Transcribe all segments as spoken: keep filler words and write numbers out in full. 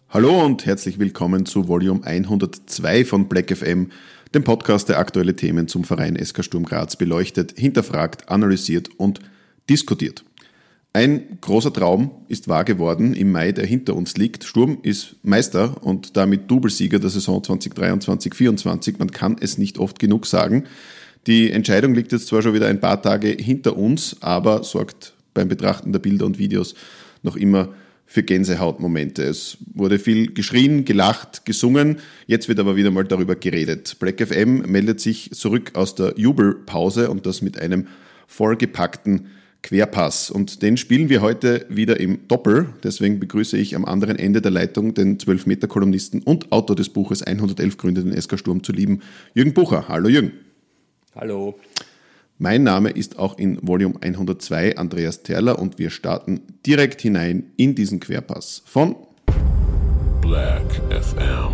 Hallo und herzlich willkommen zu Volume hundertzwei von Black F M, dem Podcast, der aktuelle Themen zum Verein S K Sturm Graz beleuchtet, hinterfragt, analysiert und diskutiert. Ein großer Traum ist wahr geworden im Mai, der hinter uns liegt. Sturm ist Meister und damit Doublesieger der Saison zwanzig dreiundzwanzig vierundzwanzig. Man kann es nicht oft genug sagen. Die Entscheidung liegt jetzt zwar schon wieder ein paar Tage hinter uns, aber sorgt beim Betrachten der Bilder und Videos noch immer für Gänsehautmomente. Es wurde viel geschrien, gelacht, gesungen. Jetzt wird aber wieder mal darüber geredet. Black F M meldet sich zurück aus der Jubelpause und das mit einem vollgepackten Querpass. Und den spielen wir heute wieder im Doppel. Deswegen begrüße ich am anderen Ende der Leitung den zwölf Meter Kolumnisten und Autor des Buches hundertelf Gründe, den S K Sturm zu lieben, Jürgen Bucher. Hallo Jürgen. Hallo. Mein Name ist auch in Volume hundertzwei Andreas Terler und wir starten direkt hinein in diesen Querpass von Black F M.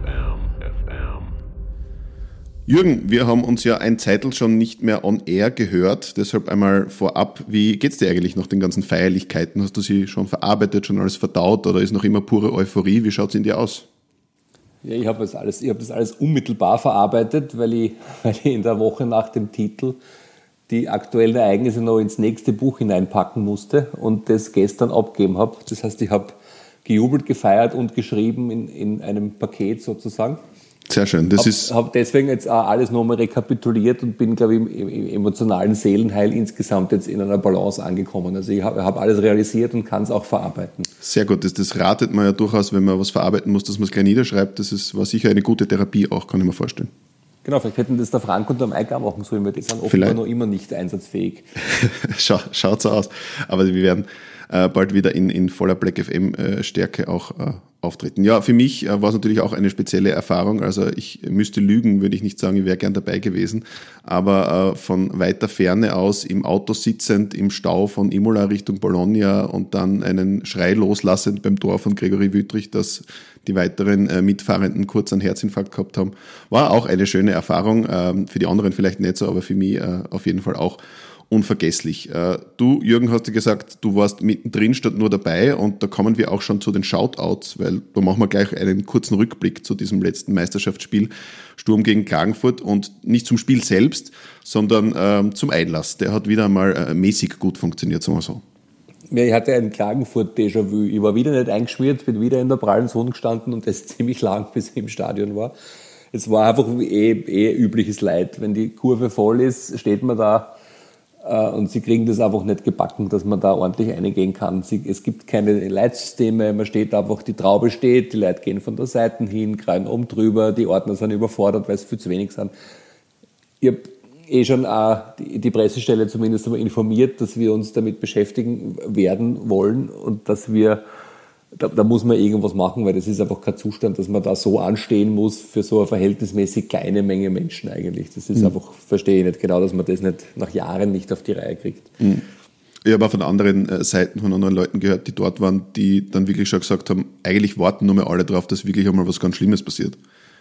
Jürgen, wir haben uns ja ein Zeitl schon nicht mehr on air gehört, deshalb einmal vorab, wie geht's dir eigentlich nach den ganzen Feierlichkeiten? Hast du sie schon verarbeitet, schon alles verdaut oder ist noch immer pure Euphorie? Wie schaut's in dir aus? Ja, ich habe das alles, ich habe das alles unmittelbar verarbeitet, weil ich, weil ich in der Woche nach dem Titel die aktuellen Ereignisse noch ins nächste Buch hineinpacken musste und das gestern abgegeben habe. Das heißt, ich habe gejubelt, gefeiert und geschrieben in, in einem Paket sozusagen. Sehr schön. Das hab, ist. habe deswegen jetzt auch alles nochmal rekapituliert und bin, glaube ich, im, im emotionalen Seelenheil insgesamt jetzt in einer Balance angekommen. Also ich habe hab alles realisiert und kann es auch verarbeiten. Sehr gut. Das, das ratet man ja durchaus, wenn man was verarbeiten muss, dass man es gleich niederschreibt. Das ist, war sicher eine gute Therapie auch, kann ich mir vorstellen. Genau, vielleicht hätten das der Frank und der Mike auch machen sollen, weil die sind offenbar noch immer nicht einsatzfähig. Schau, schaut so aus. Aber wir werden äh, bald wieder in, in voller Black F M-Stärke äh, auch äh, auftreten. Ja, für mich äh, war es natürlich auch eine spezielle Erfahrung. Also ich müsste lügen, würde ich nicht sagen, ich wäre gern dabei gewesen. Aber äh, von weiter Ferne aus im Auto sitzend, im Stau von Imola Richtung Bologna und dann einen Schrei loslassend beim Tor von Gregory Wüttrich, dass die weiteren äh, Mitfahrenden kurz einen Herzinfarkt gehabt haben, war auch eine schöne Erfahrung. Ähm, für die anderen vielleicht nicht so, aber für mich äh, auf jeden Fall auch unvergesslich. Äh, du, Jürgen, hast ja gesagt, du warst mittendrin statt nur dabei und da kommen wir auch schon zu den Shoutouts, weil da machen wir gleich einen kurzen Rückblick zu diesem letzten Meisterschaftsspiel Sturm gegen Klagenfurt und nicht zum Spiel selbst, sondern ähm, zum Einlass. Der hat wieder einmal äh, mäßig gut funktioniert, sagen wir so. Ja, ich hatte ein Klagenfurt-Déjà-vu. Ich war wieder nicht eingeschmiert, bin wieder in der prallen Sonne gestanden und das ziemlich lang, bis ich im Stadion war. Es war einfach eh, eh übliches Leid. Wenn die Kurve voll ist, steht man da äh, und sie kriegen das einfach nicht gebacken, dass man da ordentlich reingehen kann. Sie, es gibt keine Leitsysteme, man steht einfach, die Traube steht, die Leute gehen von der Seite hin, kreien oben drüber, die Ordner sind überfordert, weil es viel zu wenig sind. Ich habe eh schon auch die, die Pressestelle zumindest einmal informiert, dass wir uns damit beschäftigen werden wollen und dass wir, da, da muss man irgendwas machen, weil das ist einfach kein Zustand, dass man da so anstehen muss für so eine verhältnismäßig kleine Menge Menschen eigentlich. Das ist mhm. einfach, verstehe ich nicht genau, dass man das nicht nach Jahren nicht auf die Reihe kriegt. Mhm. Ich habe auch von anderen Seiten, von anderen Leuten gehört, die dort waren, die dann wirklich schon gesagt haben, eigentlich warten nur mal alle drauf, dass wirklich einmal was ganz Schlimmes passiert.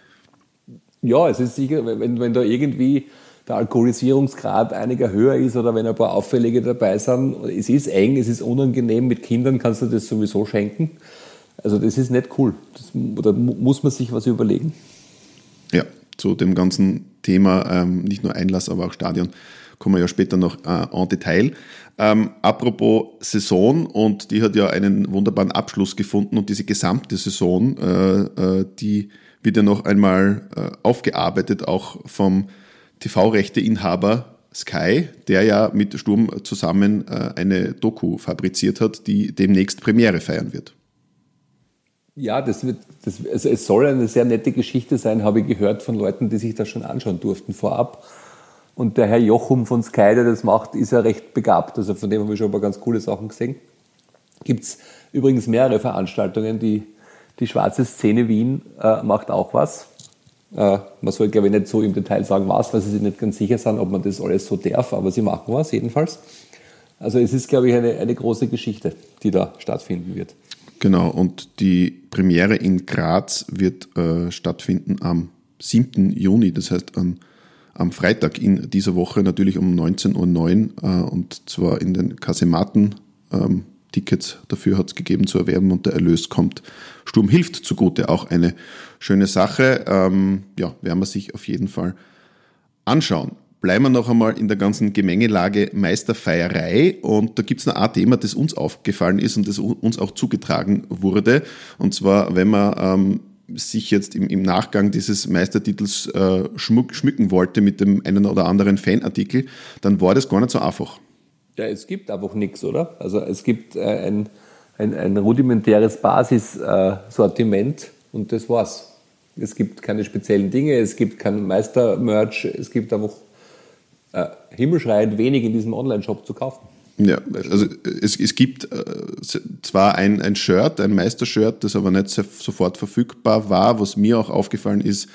Ja, es ist sicher, wenn, wenn da irgendwie der Alkoholisierungsgrad einiger höher ist oder wenn ein paar Auffällige dabei sind. Es ist eng, es ist unangenehm, mit Kindern kannst du das sowieso schenken. Also das ist nicht cool. Das, da muss man sich was überlegen. Ja, zu dem ganzen Thema, ähm, nicht nur Einlass, aber auch Stadion, kommen wir ja später noch äh, en Detail. Ähm, apropos Saison, und die hat ja einen wunderbaren Abschluss gefunden und diese gesamte Saison, äh, äh, die wird ja noch einmal äh, aufgearbeitet, auch vom T V-Rechteinhaber Sky, der ja mit Sturm zusammen äh, eine Doku fabriziert hat, die demnächst Premiere feiern wird. Ja, das wird, das, also es soll eine sehr nette Geschichte sein, habe ich gehört von Leuten, die sich das schon anschauen durften vorab. Und der Herr Jochum von Sky, der das macht, ist ja recht begabt. Also von dem haben wir schon ein paar ganz coole Sachen gesehen. Gibt es übrigens mehrere Veranstaltungen. Die, die Schwarze Szene Wien äh, macht auch was. Äh, man soll, glaube ich, nicht so im Detail sagen, was, weil sie sich nicht ganz sicher sind, ob man das alles so darf, aber sie machen was jedenfalls. Also es ist, glaube ich, eine, eine große Geschichte, die da stattfinden wird. Genau, und die Premiere in Graz wird äh, stattfinden am siebten Juni, das heißt an, am Freitag in dieser Woche, natürlich um neunzehn Uhr neun äh, und zwar in den Kasematen. Ähm, Tickets dafür hat es gegeben zu erwerben und der Erlös kommt Sturm hilft zugute. Auch eine schöne Sache. Ähm, ja, werden wir sich auf jeden Fall anschauen. Bleiben wir noch einmal in der ganzen Gemengelage Meisterfeierei und da gibt es noch ein Thema, das uns aufgefallen ist und das uns auch zugetragen wurde. Und zwar, wenn man ähm, sich jetzt im, im Nachgang dieses Meistertitels äh, schmuck, schmücken wollte mit dem einen oder anderen Fanartikel, dann war das gar nicht so einfach. Ja, es gibt einfach nichts, oder? Also es gibt äh, ein, ein, ein rudimentäres Basissortiment äh, und das war's. Es gibt keine speziellen Dinge, es gibt kein Meister-Merch, es gibt einfach äh, himmelschreiend wenig in diesem Online-Shop zu kaufen. Ja, also es, es gibt äh, zwar ein, ein Shirt, ein Meistershirt, das aber nicht sofort verfügbar war, was mir auch aufgefallen ist,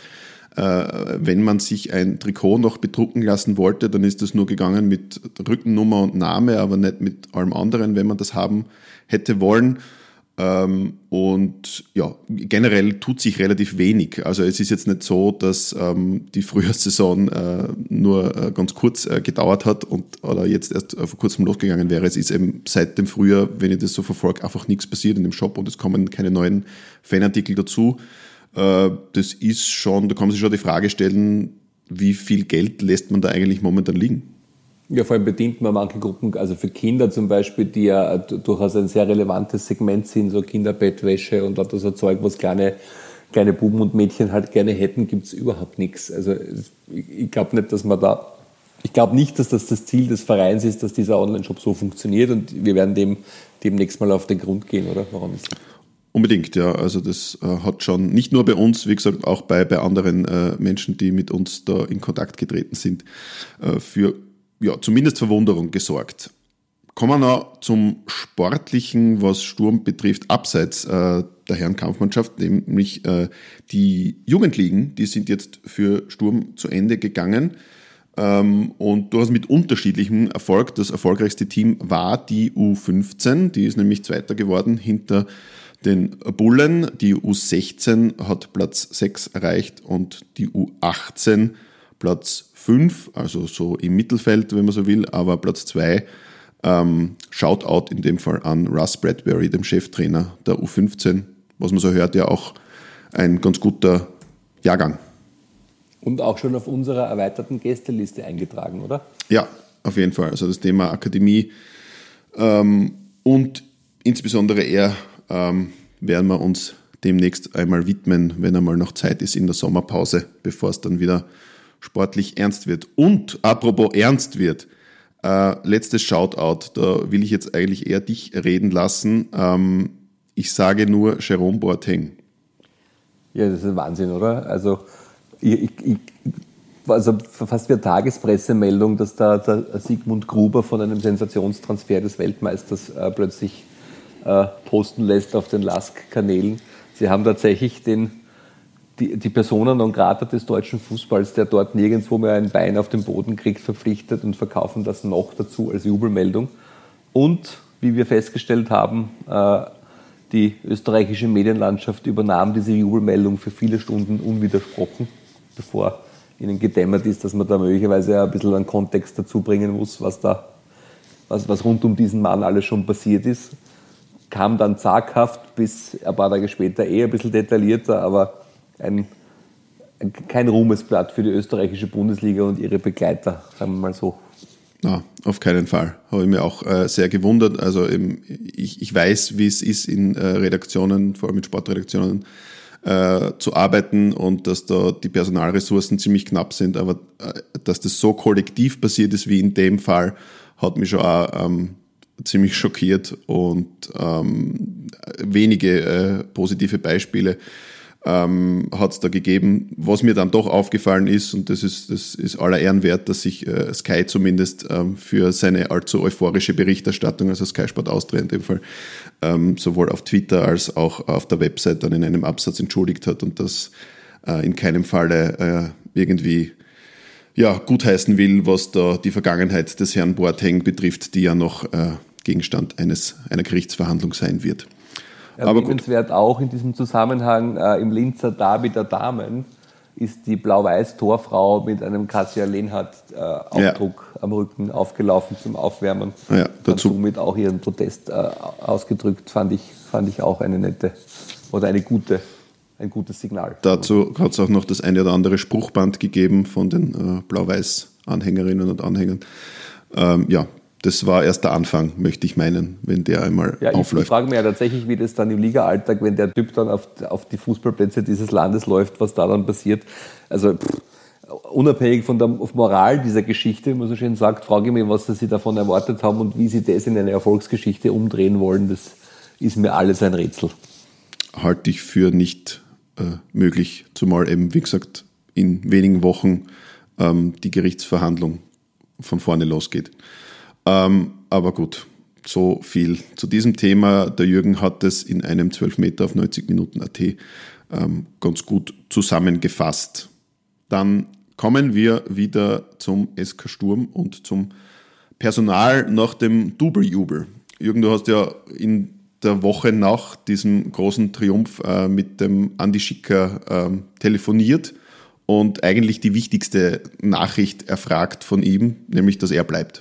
äh, wenn man sich ein Trikot noch bedrucken lassen wollte, dann ist das nur gegangen mit Rückennummer und Name, aber nicht mit allem anderen, wenn man das haben hätte wollen. Ähm, und ja, generell tut sich relativ wenig. Also es ist jetzt nicht so, dass ähm, die Frühjahrssaison äh, nur äh, ganz kurz äh, gedauert hat und oder jetzt erst äh, vor kurzem losgegangen wäre. Es ist eben seit dem Frühjahr, wenn ich das so verfolge, einfach nichts passiert in dem Shop und es kommen keine neuen Fanartikel dazu. Äh, das ist schon, da kann man sich schon die Frage stellen, wie viel Geld lässt man da eigentlich momentan liegen? Ja, vor allem bedient man manche Gruppen, also für Kinder zum Beispiel, die ja durchaus ein sehr relevantes Segment sind, so Kinderbettwäsche und lauter so Zeug, was kleine, kleine Buben und Mädchen halt gerne hätten, gibt's überhaupt nichts. Also ich glaube nicht, dass man da, ich glaube nicht, dass das das Ziel des Vereins ist, dass dieser Online-Shop so funktioniert und wir werden dem demnächst mal auf den Grund gehen, oder? Warum ist das? Unbedingt, ja. Also das äh, hat schon nicht nur bei uns, wie gesagt, auch bei, bei anderen äh, Menschen, die mit uns da in Kontakt getreten sind, äh, für ja, zumindest Verwunderung gesorgt. Kommen wir noch zum Sportlichen, was Sturm betrifft, abseits äh, der Herrenkampfmannschaft, nämlich äh, die Jugendligen, die sind jetzt für Sturm zu Ende gegangen ähm, und durchaus mit unterschiedlichem Erfolg. Das erfolgreichste Team war die U fünfzehn, die ist nämlich Zweiter geworden hinter den Bullen. Die U sechzehn hat Platz sechs erreicht und die U achtzehn Platz fünf, also so im Mittelfeld, wenn man so will, aber Platz zwei, ähm, Shoutout in dem Fall an Russ Bradbury, dem Cheftrainer der U fünfzehn, was man so hört, ja auch ein ganz guter Jahrgang. Und auch schon auf unserer erweiterten Gästeliste eingetragen, oder? Ja, auf jeden Fall. Also das Thema Akademie ähm, und insbesondere er ähm, werden wir uns demnächst einmal widmen, wenn einmal noch Zeit ist in der Sommerpause, bevor es dann wieder sportlich ernst wird. Und apropos ernst wird, äh, letztes Shoutout, da will ich jetzt eigentlich eher dich reden lassen. Ähm, ich sage nur Jerome Boateng. Ja, das ist ein Wahnsinn, oder? Also, ich, ich, also fast wie eine Tagespressemeldung, dass da der Sigmund Gruber von einem Sensationstransfer des Weltmeisters äh, plötzlich äh, posten lässt auf den Lask-Kanälen. Sie haben tatsächlich den Die, die Persona non grata des deutschen Fußballs, der dort nirgendwo mehr ein Bein auf den Boden kriegt, verpflichtet und verkaufen das noch dazu als Jubelmeldung. Und, wie wir festgestellt haben, äh, die österreichische Medienlandschaft übernahm diese Jubelmeldung für viele Stunden unwidersprochen, bevor ihnen gedämmert ist, dass man da möglicherweise ein bisschen einen Kontext dazu bringen muss, was da, was, was rund um diesen Mann alles schon passiert ist. Kam dann zaghaft, bis ein paar Tage später eh ein bisschen detaillierter, aber Ein, kein Ruhmesblatt für die österreichische Bundesliga und ihre Begleiter, sagen wir mal so. Ja, auf keinen Fall. Habe ich mir auch äh, sehr gewundert. Also eben, ich, ich weiß, wie es ist, in äh, Redaktionen, vor allem mit Sportredaktionen, äh, zu arbeiten und dass da die Personalressourcen ziemlich knapp sind. Aber äh, dass das so kollektiv passiert ist wie in dem Fall, hat mich schon auch ähm, ziemlich schockiert und ähm, wenige äh, positive Beispiele Ähm, hat es da gegeben. Was mir dann doch aufgefallen ist, und das ist, das ist aller Ehren wert, dass sich äh, Sky zumindest ähm, für seine allzu euphorische Berichterstattung, also Sky Sport Austria in dem Fall, ähm, sowohl auf Twitter als auch auf der Website dann in einem Absatz entschuldigt hat und das äh, in keinem Falle äh, irgendwie ja, gutheißen will, was da die Vergangenheit des Herrn Boateng betrifft, die ja noch äh, Gegenstand eines, einer Gerichtsverhandlung sein wird. Erwähnenswert auch in diesem Zusammenhang äh, im Linzer Derby der Damen ist die Blau-Weiß-Torfrau mit einem Kasia Lehnhardt-Aufdruck äh, ja. am Rücken aufgelaufen zum Aufwärmen. Ja, dazu. Und somit auch ihren Protest äh, ausgedrückt, fand ich, fand ich auch eine nette oder eine gute, ein gutes Signal. Dazu hat es auch noch das eine oder andere Spruchband gegeben von den äh, Blau-Weiß-Anhängerinnen und Anhängern. Ähm, ja, das war erst der Anfang, möchte ich meinen, wenn der einmal ja, aufläuft. Ich frage mich ja tatsächlich, wie das dann im Liga-Alltag, wenn der Typ dann auf, auf die Fußballplätze dieses Landes läuft, was da dann passiert. Also pff, unabhängig von der Moral dieser Geschichte, wie man so schön sagt, frage ich mich, was sie davon erwartet haben und wie sie das in eine Erfolgsgeschichte umdrehen wollen. Das ist mir alles ein Rätsel. Halte ich für nicht äh, möglich, zumal eben, wie gesagt, in wenigen Wochen ähm, die Gerichtsverhandlung von vorne losgeht. Ähm, aber gut, so viel zu diesem Thema. Der Jürgen hat es in einem zwölf Meter auf neunzig Minuten Punkt at ähm, ganz gut zusammengefasst. Dann kommen wir wieder zum S K Sturm und zum Personal nach dem Double-Jubel. Jürgen, du hast ja in der Woche nach diesem großen Triumph äh, mit dem Andi Schicker äh, telefoniert und eigentlich die wichtigste Nachricht erfragt von ihm, nämlich, dass er bleibt.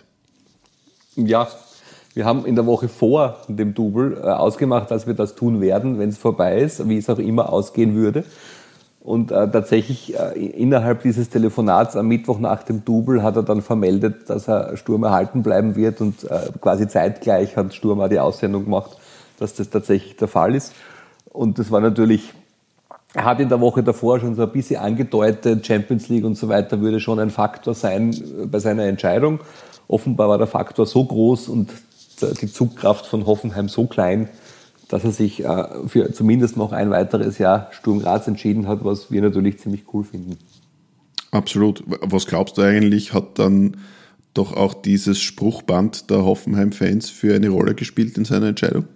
Ja, wir haben in der Woche vor dem Double äh, ausgemacht, dass wir das tun werden, wenn es vorbei ist, wie es auch immer ausgehen würde. Und äh, tatsächlich äh, innerhalb dieses Telefonats am Mittwoch nach dem Double hat er dann vermeldet, dass er Sturm erhalten bleiben wird und äh, quasi zeitgleich hat Sturm auch die Aussendung gemacht, dass das tatsächlich der Fall ist. Und das war natürlich, er hat in der Woche davor schon so ein bisschen angedeutet, Champions League und so weiter würde schon ein Faktor sein bei seiner Entscheidung. Offenbar war der Faktor so groß und die Zugkraft von Hoffenheim so klein, dass er sich für zumindest noch ein weiteres Jahr Sturm Graz entschieden hat, was wir natürlich ziemlich cool finden. Absolut. Was glaubst du eigentlich, hat dann doch auch dieses Spruchband der Hoffenheim-Fans für eine Rolle gespielt in seiner Entscheidung?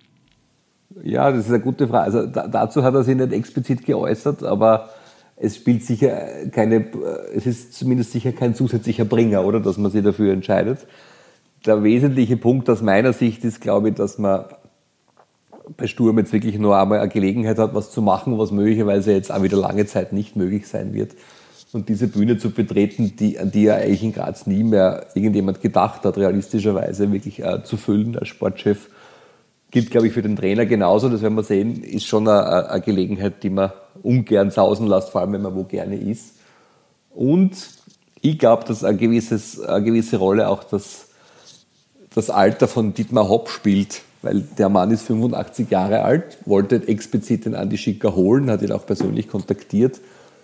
Ja, das ist eine gute Frage. Also da, dazu hat er sich nicht explizit geäußert, aber es spielt sicher keine, es ist zumindest sicher kein zusätzlicher Bringer, oder, dass man sich dafür entscheidet. Der wesentliche Punkt aus meiner Sicht ist, glaube ich, dass man bei Sturm jetzt wirklich nur einmal eine Gelegenheit hat, was zu machen, was möglicherweise jetzt auch wieder lange Zeit nicht möglich sein wird. Und diese Bühne zu betreten, die, an die ja eigentlich in Graz nie mehr irgendjemand gedacht hat, realistischerweise wirklich äh, zu füllen als Sportchef, gilt, glaube ich, für den Trainer genauso. Das werden wir sehen, ist schon eine, eine Gelegenheit, die man ungern sausen lässt, vor allem wenn man wo gerne ist. Und ich glaube, dass eine, gewisses, eine gewisse Rolle auch das, das Alter von Dietmar Hopp spielt, weil der Mann ist fünfundachtzig Jahre alt, wollte explizit den Andi Schicker holen, hat ihn auch persönlich kontaktiert.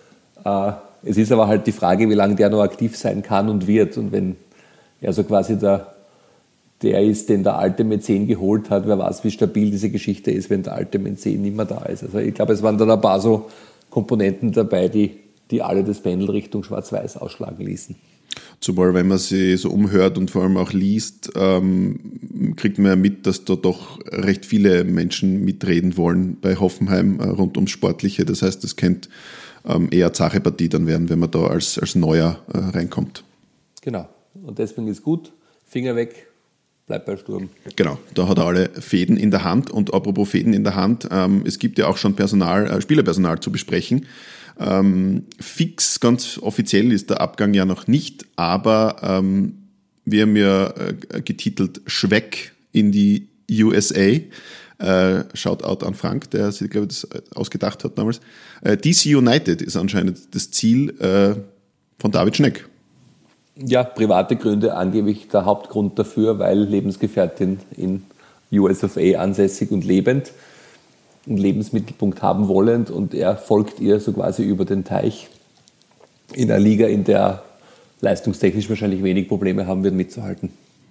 Es ist aber halt die Frage, wie lange der noch aktiv sein kann und wird. Und wenn er so quasi der der ist, den der alte Mäzen geholt hat, wer weiß, wie stabil diese Geschichte ist, wenn der alte Mäzen nicht mehr da ist. Also ich glaube, es waren dann ein paar so Komponenten dabei, die, die alle das Pendel Richtung Schwarz-Weiß ausschlagen ließen. Zumal, wenn man sie so umhört und vor allem auch liest, ähm, kriegt man ja mit, dass da doch recht viele Menschen mitreden wollen bei Hoffenheim äh, rund ums Sportliche. Das heißt, das könnte ähm, eher Zachepartie dann werden, wenn man da als, als Neuer äh, reinkommt. Genau. Und deswegen ist gut, Finger weg, bleibt bei Sturm. Genau, da hat er alle Fäden in der Hand. Und apropos Fäden in der Hand, ähm, es gibt ja auch schon Personal, äh, Spielerpersonal zu besprechen. Ähm, fix, ganz offiziell ist der Abgang ja noch nicht, aber ähm, wir haben ja äh, getitelt Schweck in die U S A. Äh, Shoutout an Frank, der sich, glaube ich, das ausgedacht hat damals. Äh, D C United ist anscheinend das Ziel äh, von David Schneck. Ja, private Gründe angeblich der Hauptgrund dafür, weil Lebensgefährtin in U S of A ansässig und lebend, einen Lebensmittelpunkt haben wollend, und er folgt ihr so quasi über den Teich in einer Liga, in der leistungstechnisch wahrscheinlich wenig Probleme haben wird, mitzuhalten.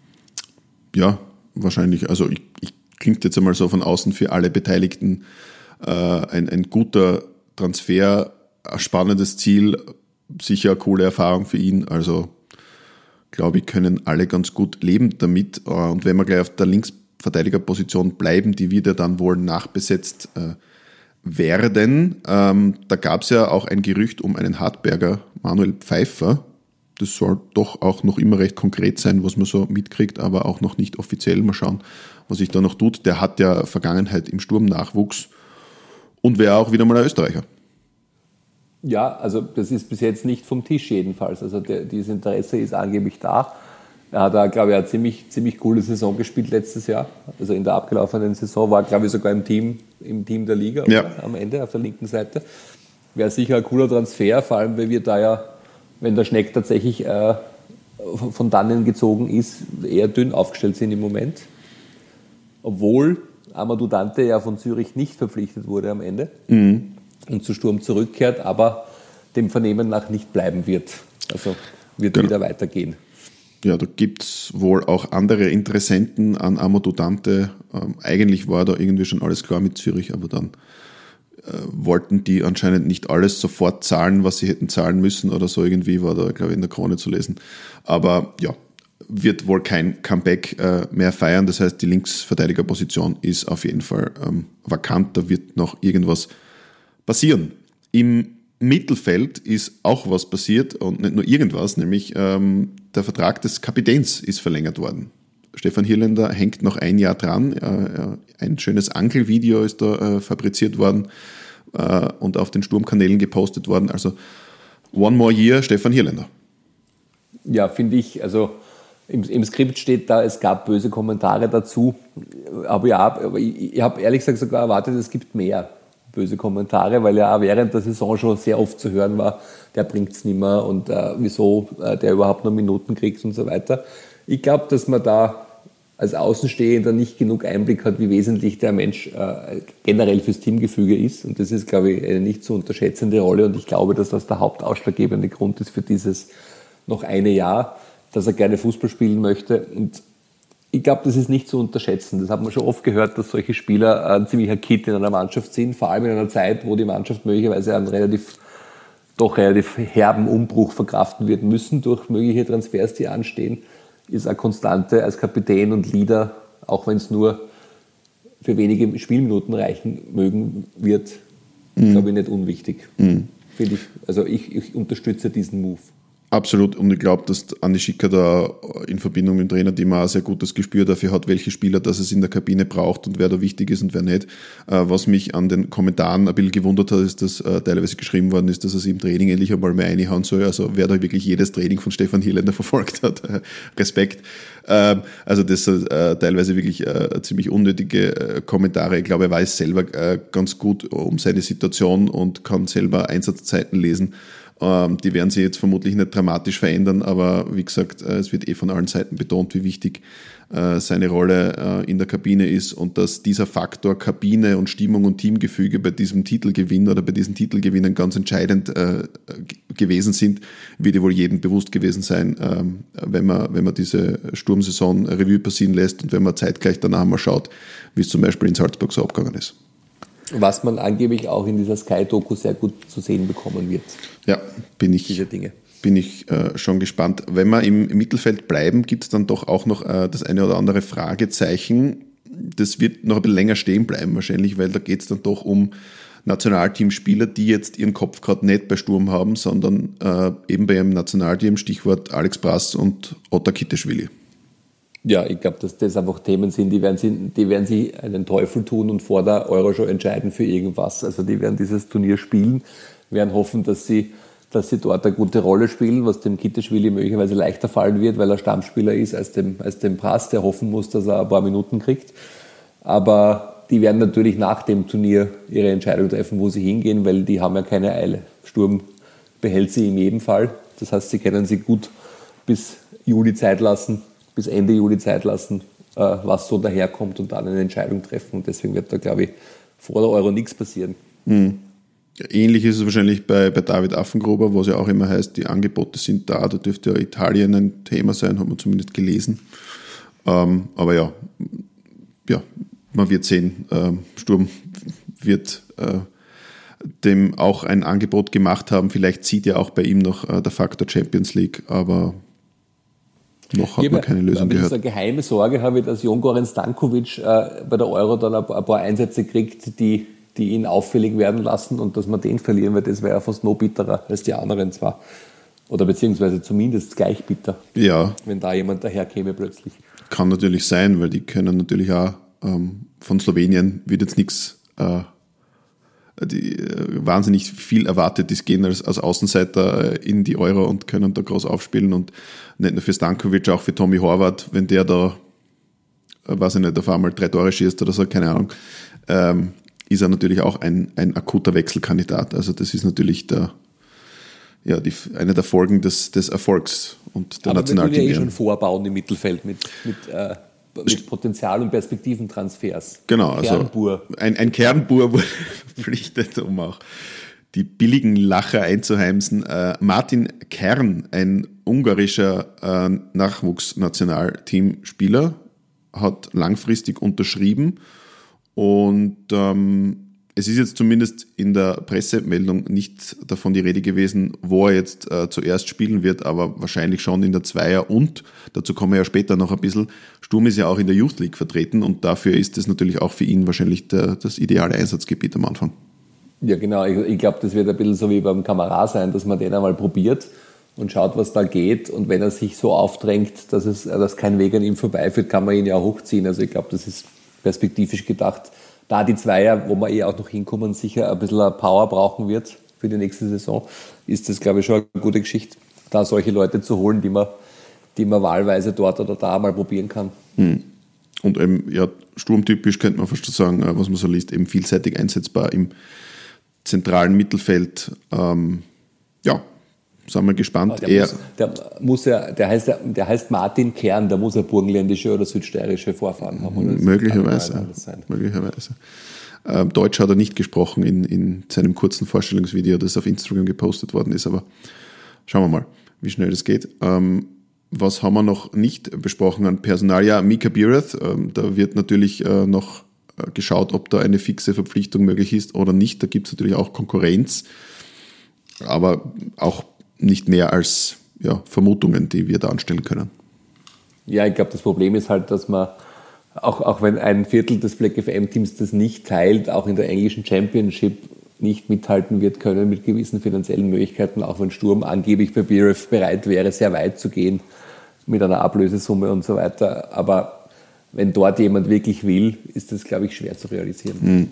Ja, wahrscheinlich. Also ich, ich klingt jetzt einmal so von außen für alle Beteiligten äh, ein, ein guter Transfer, ein spannendes Ziel, sicher eine coole Erfahrung für ihn. Also glaube ich, können alle ganz gut leben damit. Und wenn wir gleich auf der Linksverteidigerposition bleiben, die wieder dann wohl nachbesetzt äh, werden, ähm, da gab es ja auch ein Gerücht um einen Hartberger, Manuel Pfeiffer. Das soll doch auch noch immer recht konkret sein, was man so mitkriegt, aber auch noch nicht offiziell. Mal schauen, was sich da noch tut. Der hat ja Vergangenheit im Sturmnachwuchs und wäre auch wieder mal ein Österreicher. Ja, also das ist bis jetzt nicht vom Tisch jedenfalls. Also der, dieses Interesse ist angeblich da. Er hat, da, glaube ich, eine ziemlich, ziemlich coole Saison gespielt letztes Jahr. Also in der abgelaufenen Saison war, glaube ich, sogar im Team, im Team der Liga ja. oder? Am Ende auf der linken Seite. Wäre sicher ein cooler Transfer, vor allem, weil wir da ja, wenn der Schneck tatsächlich äh, von dannen gezogen ist, eher dünn aufgestellt sind im Moment. Obwohl Amadou Dante ja von Zürich nicht verpflichtet wurde am Ende mhm. und zu Sturm zurückkehrt, aber dem Vernehmen nach nicht bleiben wird. Also wird genau. wieder weitergehen. Ja, da gibt es wohl auch andere Interessenten an Amadou Dante. Ähm, eigentlich war da irgendwie schon alles klar mit Zürich, aber dann äh, wollten die anscheinend nicht alles sofort zahlen, was sie hätten zahlen müssen oder so irgendwie, war da, glaube ich, in der Krone zu lesen. Aber ja, wird wohl kein Comeback äh, mehr feiern. Das heißt, die Linksverteidigerposition ist auf jeden Fall ähm, vakant. Da wird noch irgendwas passieren. Im Mittelfeld ist auch was passiert und nicht nur irgendwas, nämlich ähm, der Vertrag des Kapitäns ist verlängert worden. Stefan Hirländer hängt noch ein Jahr dran. Äh, ein schönes Angelvideo ist da äh, fabriziert worden äh, und auf den Sturmkanälen gepostet worden. Also one more year, Stefan Hirländer. Ja, finde ich, also im, im Skript steht da, es gab böse Kommentare dazu. Aber ja, aber ich, ich habe ehrlich gesagt sogar erwartet, es gibt mehr böse Kommentare, weil ja auch während der Saison schon sehr oft zu hören war, der bringt es nicht mehr und äh, wieso äh, der überhaupt noch Minuten kriegt und so weiter. Ich glaube, dass man da als Außenstehender nicht genug Einblick hat, wie wesentlich der Mensch äh, generell fürs Teamgefüge ist. Und das ist, glaube ich, eine nicht zu unterschätzende Rolle. Und ich glaube, dass das der hauptausschlaggebende Grund ist für dieses noch eine Jahr, dass er gerne Fußball spielen möchte. Und ich glaube, das ist nicht zu unterschätzen. Das hat man schon oft gehört, dass solche Spieler ein ziemlicher Kit in einer Mannschaft sind, vor allem in einer Zeit, wo die Mannschaft möglicherweise einen relativ, doch relativ herben Umbruch verkraften wird müssen durch mögliche Transfers, die anstehen, ist eine Konstante als Kapitän und Leader, auch wenn es nur für wenige Spielminuten reichen mögen wird, mhm. glaube ich, nicht unwichtig. Mhm. Finde ich, also ich, ich unterstütze diesen Move. Absolut, und ich glaube, dass Andi Schicker da in Verbindung mit dem Trainerteam auch ein sehr gutes Gespür dafür hat, welche Spieler das es in der Kabine braucht und wer da wichtig ist und wer nicht. Was mich an den Kommentaren ein bisschen gewundert hat, ist, dass teilweise geschrieben worden ist, dass er sich im Training endlich einmal mehr reinhauen soll. Also wer da wirklich jedes Training von Stefan Hirländer verfolgt hat, Respekt. Also das sind teilweise wirklich ziemlich unnötige Kommentare. Ich glaube, er weiß selber ganz gut um seine Situation und kann selber Einsatzzeiten lesen. Die werden sich jetzt vermutlich nicht dramatisch verändern, aber wie gesagt, es wird eh von allen Seiten betont, wie wichtig seine Rolle in der Kabine ist und dass dieser Faktor Kabine und Stimmung und Teamgefüge bei diesem Titelgewinn oder bei diesen Titelgewinnen ganz entscheidend gewesen sind, wird ja wohl jedem bewusst gewesen sein, wenn man, wenn man diese Sturmsaison Revue passieren lässt und wenn man zeitgleich danach mal schaut, wie es zum Beispiel in Salzburg so abgegangen ist. Was man angeblich auch in dieser Sky-Doku sehr gut zu sehen bekommen wird. Ja, bin ich, diese Dinge. bin ich äh, schon gespannt. Wenn wir im, im Mittelfeld bleiben, gibt es dann doch auch noch äh, das eine oder andere Fragezeichen. Das wird noch ein bisschen länger stehen bleiben wahrscheinlich, weil da geht es dann doch um Nationalteamspieler, die jetzt ihren Kopf gerade nicht bei Sturm haben, sondern äh, eben bei ihrem Nationalteam, Stichwort Alex Brass und Ottavio Kittešvili. Ja, ich glaube, dass das einfach Themen sind, die werden, sie, die werden sie einen Teufel tun und vor der Euro schon entscheiden für irgendwas. Also die werden dieses Turnier spielen, werden hoffen, dass sie, dass sie dort eine gute Rolle spielen, was dem Kittešvili möglicherweise leichter fallen wird, weil er Stammspieler ist als dem, als dem Brass, der hoffen muss, dass er ein paar Minuten kriegt. Aber die werden natürlich nach dem Turnier ihre Entscheidung treffen, wo sie hingehen, weil die haben ja keine Eile. Sturm behält sie in jedem Fall. Das heißt, sie können sie gut bis Juli Zeit lassen, bis Ende Juli Zeit lassen, was so daherkommt und dann eine Entscheidung treffen. Und deswegen wird da, glaube ich, vor der Euro nichts passieren. Mhm. Ähnlich ist es wahrscheinlich bei, bei David Affengruber, was ja auch immer heißt, die Angebote sind da. Da dürfte ja Italien ein Thema sein, hat man zumindest gelesen. Ähm, aber ja, ja, man wird sehen. Ähm, Sturm wird äh, dem auch ein Angebot gemacht haben. Vielleicht zieht ja auch bei ihm noch äh, der Faktor Champions League, aber noch hat man keine Lösung gehört. Eine geheime Sorge habe ich, dass Jon Goran Stankovic äh, bei der Euro dann ein paar Einsätze kriegt, die, die ihn auffällig werden lassen und dass man den verlieren wird, das wäre ja fast noch bitterer als die anderen zwar. Oder beziehungsweise zumindest gleich bitter, ja, wenn da jemand daherkäme plötzlich. Kann natürlich sein, weil die können natürlich auch ähm, von Slowenien wird jetzt nichts äh, die wahnsinnig viel erwartet, die gehen als, als Außenseiter in die Euro und können da groß aufspielen und nicht nur für Stankovic, auch für Tommy Horvath, wenn der da, weiß ich nicht, auf einmal drei Tore schießt oder so, keine Ahnung, ähm, ist er natürlich auch ein, ein akuter Wechselkandidat. Also das ist natürlich der, ja, die, eine der Folgen des, des Erfolgs und der Nationalteam. Aber wir tun ja eh schon vorbauen im Mittelfeld mit, mit äh mit Potenzial- und Perspektiventransfers. Genau, also Kernbur. Ein, ein Kernbur wurde verpflichtet, um auch die billigen Lacher einzuheimsen. Äh, Martin Kern, ein ungarischer äh, Nachwuchsnationalteamspieler, hat langfristig unterschrieben und ähm, es ist jetzt zumindest in der Pressemeldung nicht davon die Rede gewesen, wo er jetzt äh, zuerst spielen wird, aber wahrscheinlich schon in der Zweier und, dazu kommen wir ja später noch ein bisschen, Sturm ist ja auch in der Youth League vertreten und dafür ist es natürlich auch für ihn wahrscheinlich der, das ideale Einsatzgebiet am Anfang. Ja genau, ich, ich glaube, das wird ein bisschen so wie beim Kamara sein, dass man den einmal probiert und schaut, was da geht und wenn er sich so aufdrängt, dass, es, dass kein Weg an ihm vorbeiführt, kann man ihn ja auch hochziehen. Also ich glaube, das ist perspektivisch gedacht. Da die Zweier, wo wir eh auch noch hinkommen, sicher ein bisschen Power brauchen wird für die nächste Saison, ist das, glaube ich, schon eine gute Geschichte, da solche Leute zu holen, die man, die man wahlweise dort oder da mal probieren kann. Hm. Und eben, ja, sturmtypisch könnte man fast sagen, was man so liest, eben vielseitig einsetzbar im zentralen Mittelfeld. Ähm, ja, sind wir gespannt. Der, er, muss, der, muss ja, der, heißt, der heißt Martin Kern, der muss ja burgenländische oder südsteirische Vorfahren haben. Oder? Möglicherweise. möglicherweise. Ähm, Deutsch hat er nicht gesprochen in, in seinem kurzen Vorstellungsvideo, das auf Instagram gepostet worden ist, aber schauen wir mal, wie schnell das geht. Ähm, was haben wir noch nicht besprochen an Personal? Ja, Mika Biereth, ähm, da wird natürlich äh, noch äh, geschaut, ob da eine fixe Verpflichtung möglich ist oder nicht. Da gibt es natürlich auch Konkurrenz, aber auch nicht mehr als ja, Vermutungen, die wir da anstellen können. Ja, ich glaube, das Problem ist halt, dass man, auch, auch wenn ein Viertel des Black F M-Teams das nicht teilt, auch in der englischen Championship nicht mithalten wird können mit gewissen finanziellen Möglichkeiten, auch wenn Sturm angeblich bei B R F bereit wäre, sehr weit zu gehen mit einer Ablösesumme und so weiter. Aber wenn dort jemand wirklich will, ist das, glaube ich, schwer zu realisieren.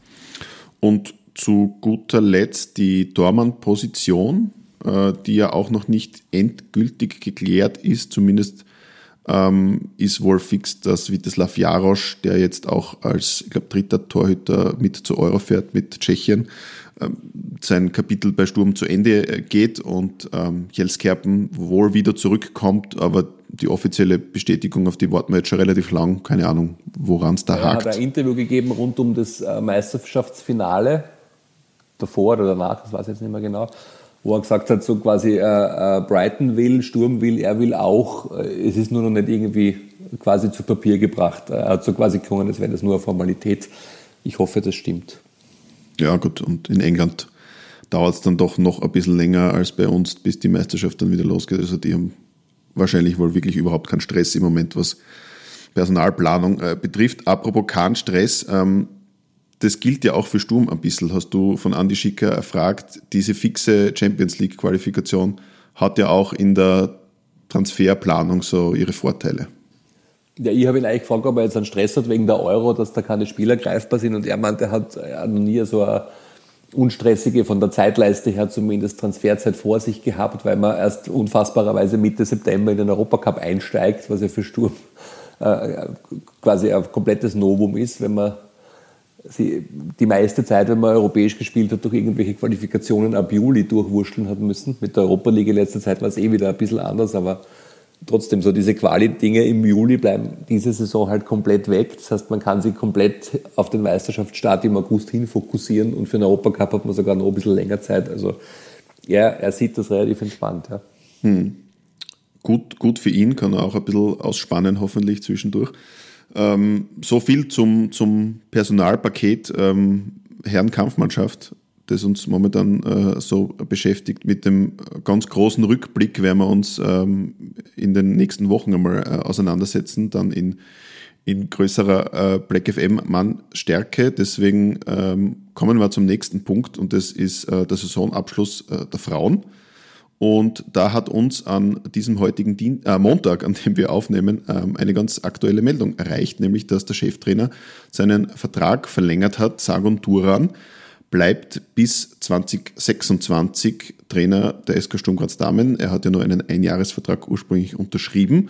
Und zu guter Letzt die Tormann-Position, die ja auch noch nicht endgültig geklärt ist. Zumindest ähm, ist wohl fix, dass Vítězslav Járos, der jetzt auch als, ich glaube, dritter Torhüter mit zur Euro fährt mit Tschechien, ähm, sein Kapitel bei Sturm zu Ende geht und ähm, Jels Kerpen wohl wieder zurückkommt, aber die offizielle Bestätigung, auf die warten wir jetzt schon relativ lang. Keine Ahnung, woran es da er hakt. Er hat ein Interview gegeben rund um das äh, Meisterschaftsfinale, davor oder danach, das weiß ich jetzt nicht mehr genau, wo er gesagt hat, so quasi äh, äh, Brighton will, Sturm will, er will auch, äh, es ist nur noch nicht irgendwie quasi zu Papier gebracht. Er hat so quasi geklungen, als wäre das nur eine Formalität. Ich hoffe, das stimmt. Ja gut, und in England dauert es dann doch noch ein bisschen länger als bei uns, bis die Meisterschaft dann wieder losgeht. Also die haben wahrscheinlich wohl wirklich überhaupt keinen Stress im Moment, was Personalplanung äh, betrifft. Apropos keinen Stress, ähm, das gilt ja auch für Sturm ein bisschen, hast du von Andi Schicker erfragt. Diese fixe Champions-League-Qualifikation hat ja auch in der Transferplanung so ihre Vorteile. Ja, ich habe ihn eigentlich gefragt, ob er jetzt einen Stress hat wegen der Euro, dass da keine Spieler greifbar sind. Und er meinte, er hat noch nie so eine unstressige, von der Zeitleiste her zumindest, Transferzeit vor sich gehabt, weil man erst unfassbarerweise Mitte September in den Europacup einsteigt, was ja für Sturm äh, quasi ein komplettes Novum ist, wenn man sie die meiste Zeit, wenn man europäisch gespielt hat, durch irgendwelche Qualifikationen ab Juli durchwurschteln hat müssen. Mit der Europa League in letzter Zeit war es eh wieder ein bisschen anders, aber trotzdem, so diese Quali-Dinge im Juli bleiben diese Saison halt komplett weg. Das heißt, man kann sich komplett auf den Meisterschaftsstart im August hin fokussieren und für den Europacup hat man sogar noch ein bisschen länger Zeit. Also ja, er sieht das relativ entspannt. Ja. Hm. Gut, gut für ihn, kann er auch ein bisschen ausspannen, hoffentlich zwischendurch. Ähm, so viel zum, zum Personalpaket ähm, Herren-Kampfmannschaft, das uns momentan äh, so beschäftigt. Mit dem ganz großen Rückblick werden wir uns ähm, in den nächsten Wochen einmal äh, auseinandersetzen, dann in, in größerer äh, Black F M-Mannstärke. Deswegen ähm, kommen wir zum nächsten Punkt und das ist äh, der Saisonabschluss äh, der Frauen. Und da hat uns an diesem heutigen Dien- äh, Montag, an dem wir aufnehmen, ähm, eine ganz aktuelle Meldung erreicht, nämlich dass der Cheftrainer seinen Vertrag verlängert hat, Sargon Duran, bleibt bis zwanzig sechsundzwanzig Trainer der S K Sturm Graz Damen. Er hat ja nur einen Einjahresvertrag ursprünglich unterschrieben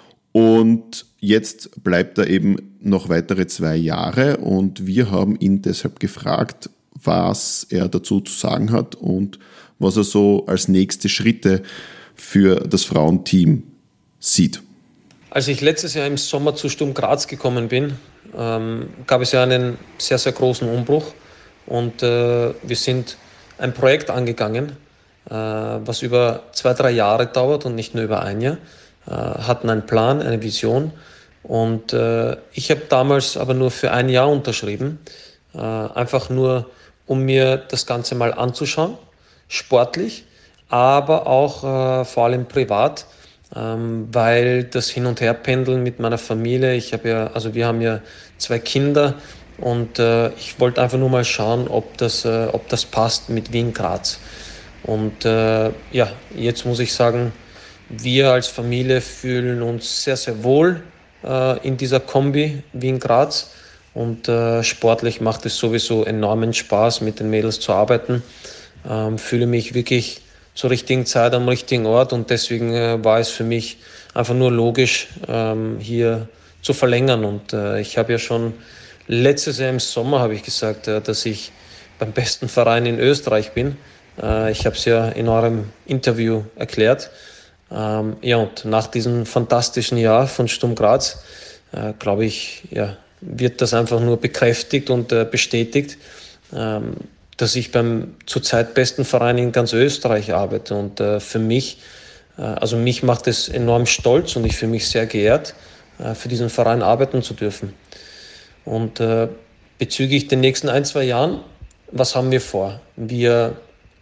und jetzt bleibt er eben noch weitere zwei Jahre und wir haben ihn deshalb gefragt, was er dazu zu sagen hat und was er so als nächste Schritte für das Frauenteam sieht. Als ich letztes Jahr im Sommer zu Sturm Graz gekommen bin, ähm, gab es ja einen sehr, sehr großen Umbruch. Und äh, wir sind ein Projekt angegangen, äh, was über zwei, drei Jahre dauert und nicht nur über ein Jahr. Äh, hatten einen Plan, eine Vision. Und äh, ich habe damals aber nur für ein Jahr unterschrieben. Äh, einfach nur, um mir das Ganze mal anzuschauen, sportlich, aber auch äh, vor allem privat. Ähm, weil das Hin- und Herpendeln mit meiner Familie, ich habe ja, also wir haben ja zwei Kinder und äh, ich wollte einfach nur mal schauen, ob das, äh, ob das passt mit Wien-Graz. Und äh, ja, jetzt muss ich sagen, wir als Familie fühlen uns sehr, sehr wohl äh, in dieser Kombi Wien-Graz und äh, sportlich macht es sowieso enormen Spaß, mit den Mädels zu arbeiten. Ähm, fühle mich wirklich zur richtigen Zeit am richtigen Ort und deswegen äh, war es für mich einfach nur logisch, ähm, hier zu verlängern. Und äh, ich habe ja schon letztes Jahr im Sommer habe ich gesagt, äh, dass ich beim besten Verein in Österreich bin. Äh, ich habe es ja in eurem Interview erklärt. Ähm, ja, und nach diesem fantastischen Jahr von Sturm Graz, äh, glaube ich, ja, wird das einfach nur bekräftigt und äh, bestätigt, ähm, dass ich beim zurzeit besten Verein in ganz Österreich arbeite. Und äh, für mich, äh, also mich macht es enorm stolz und ich fühle mich sehr geehrt, äh, für diesen Verein arbeiten zu dürfen. Und äh, bezüglich den nächsten ein, zwei Jahren, was haben wir vor? Wir,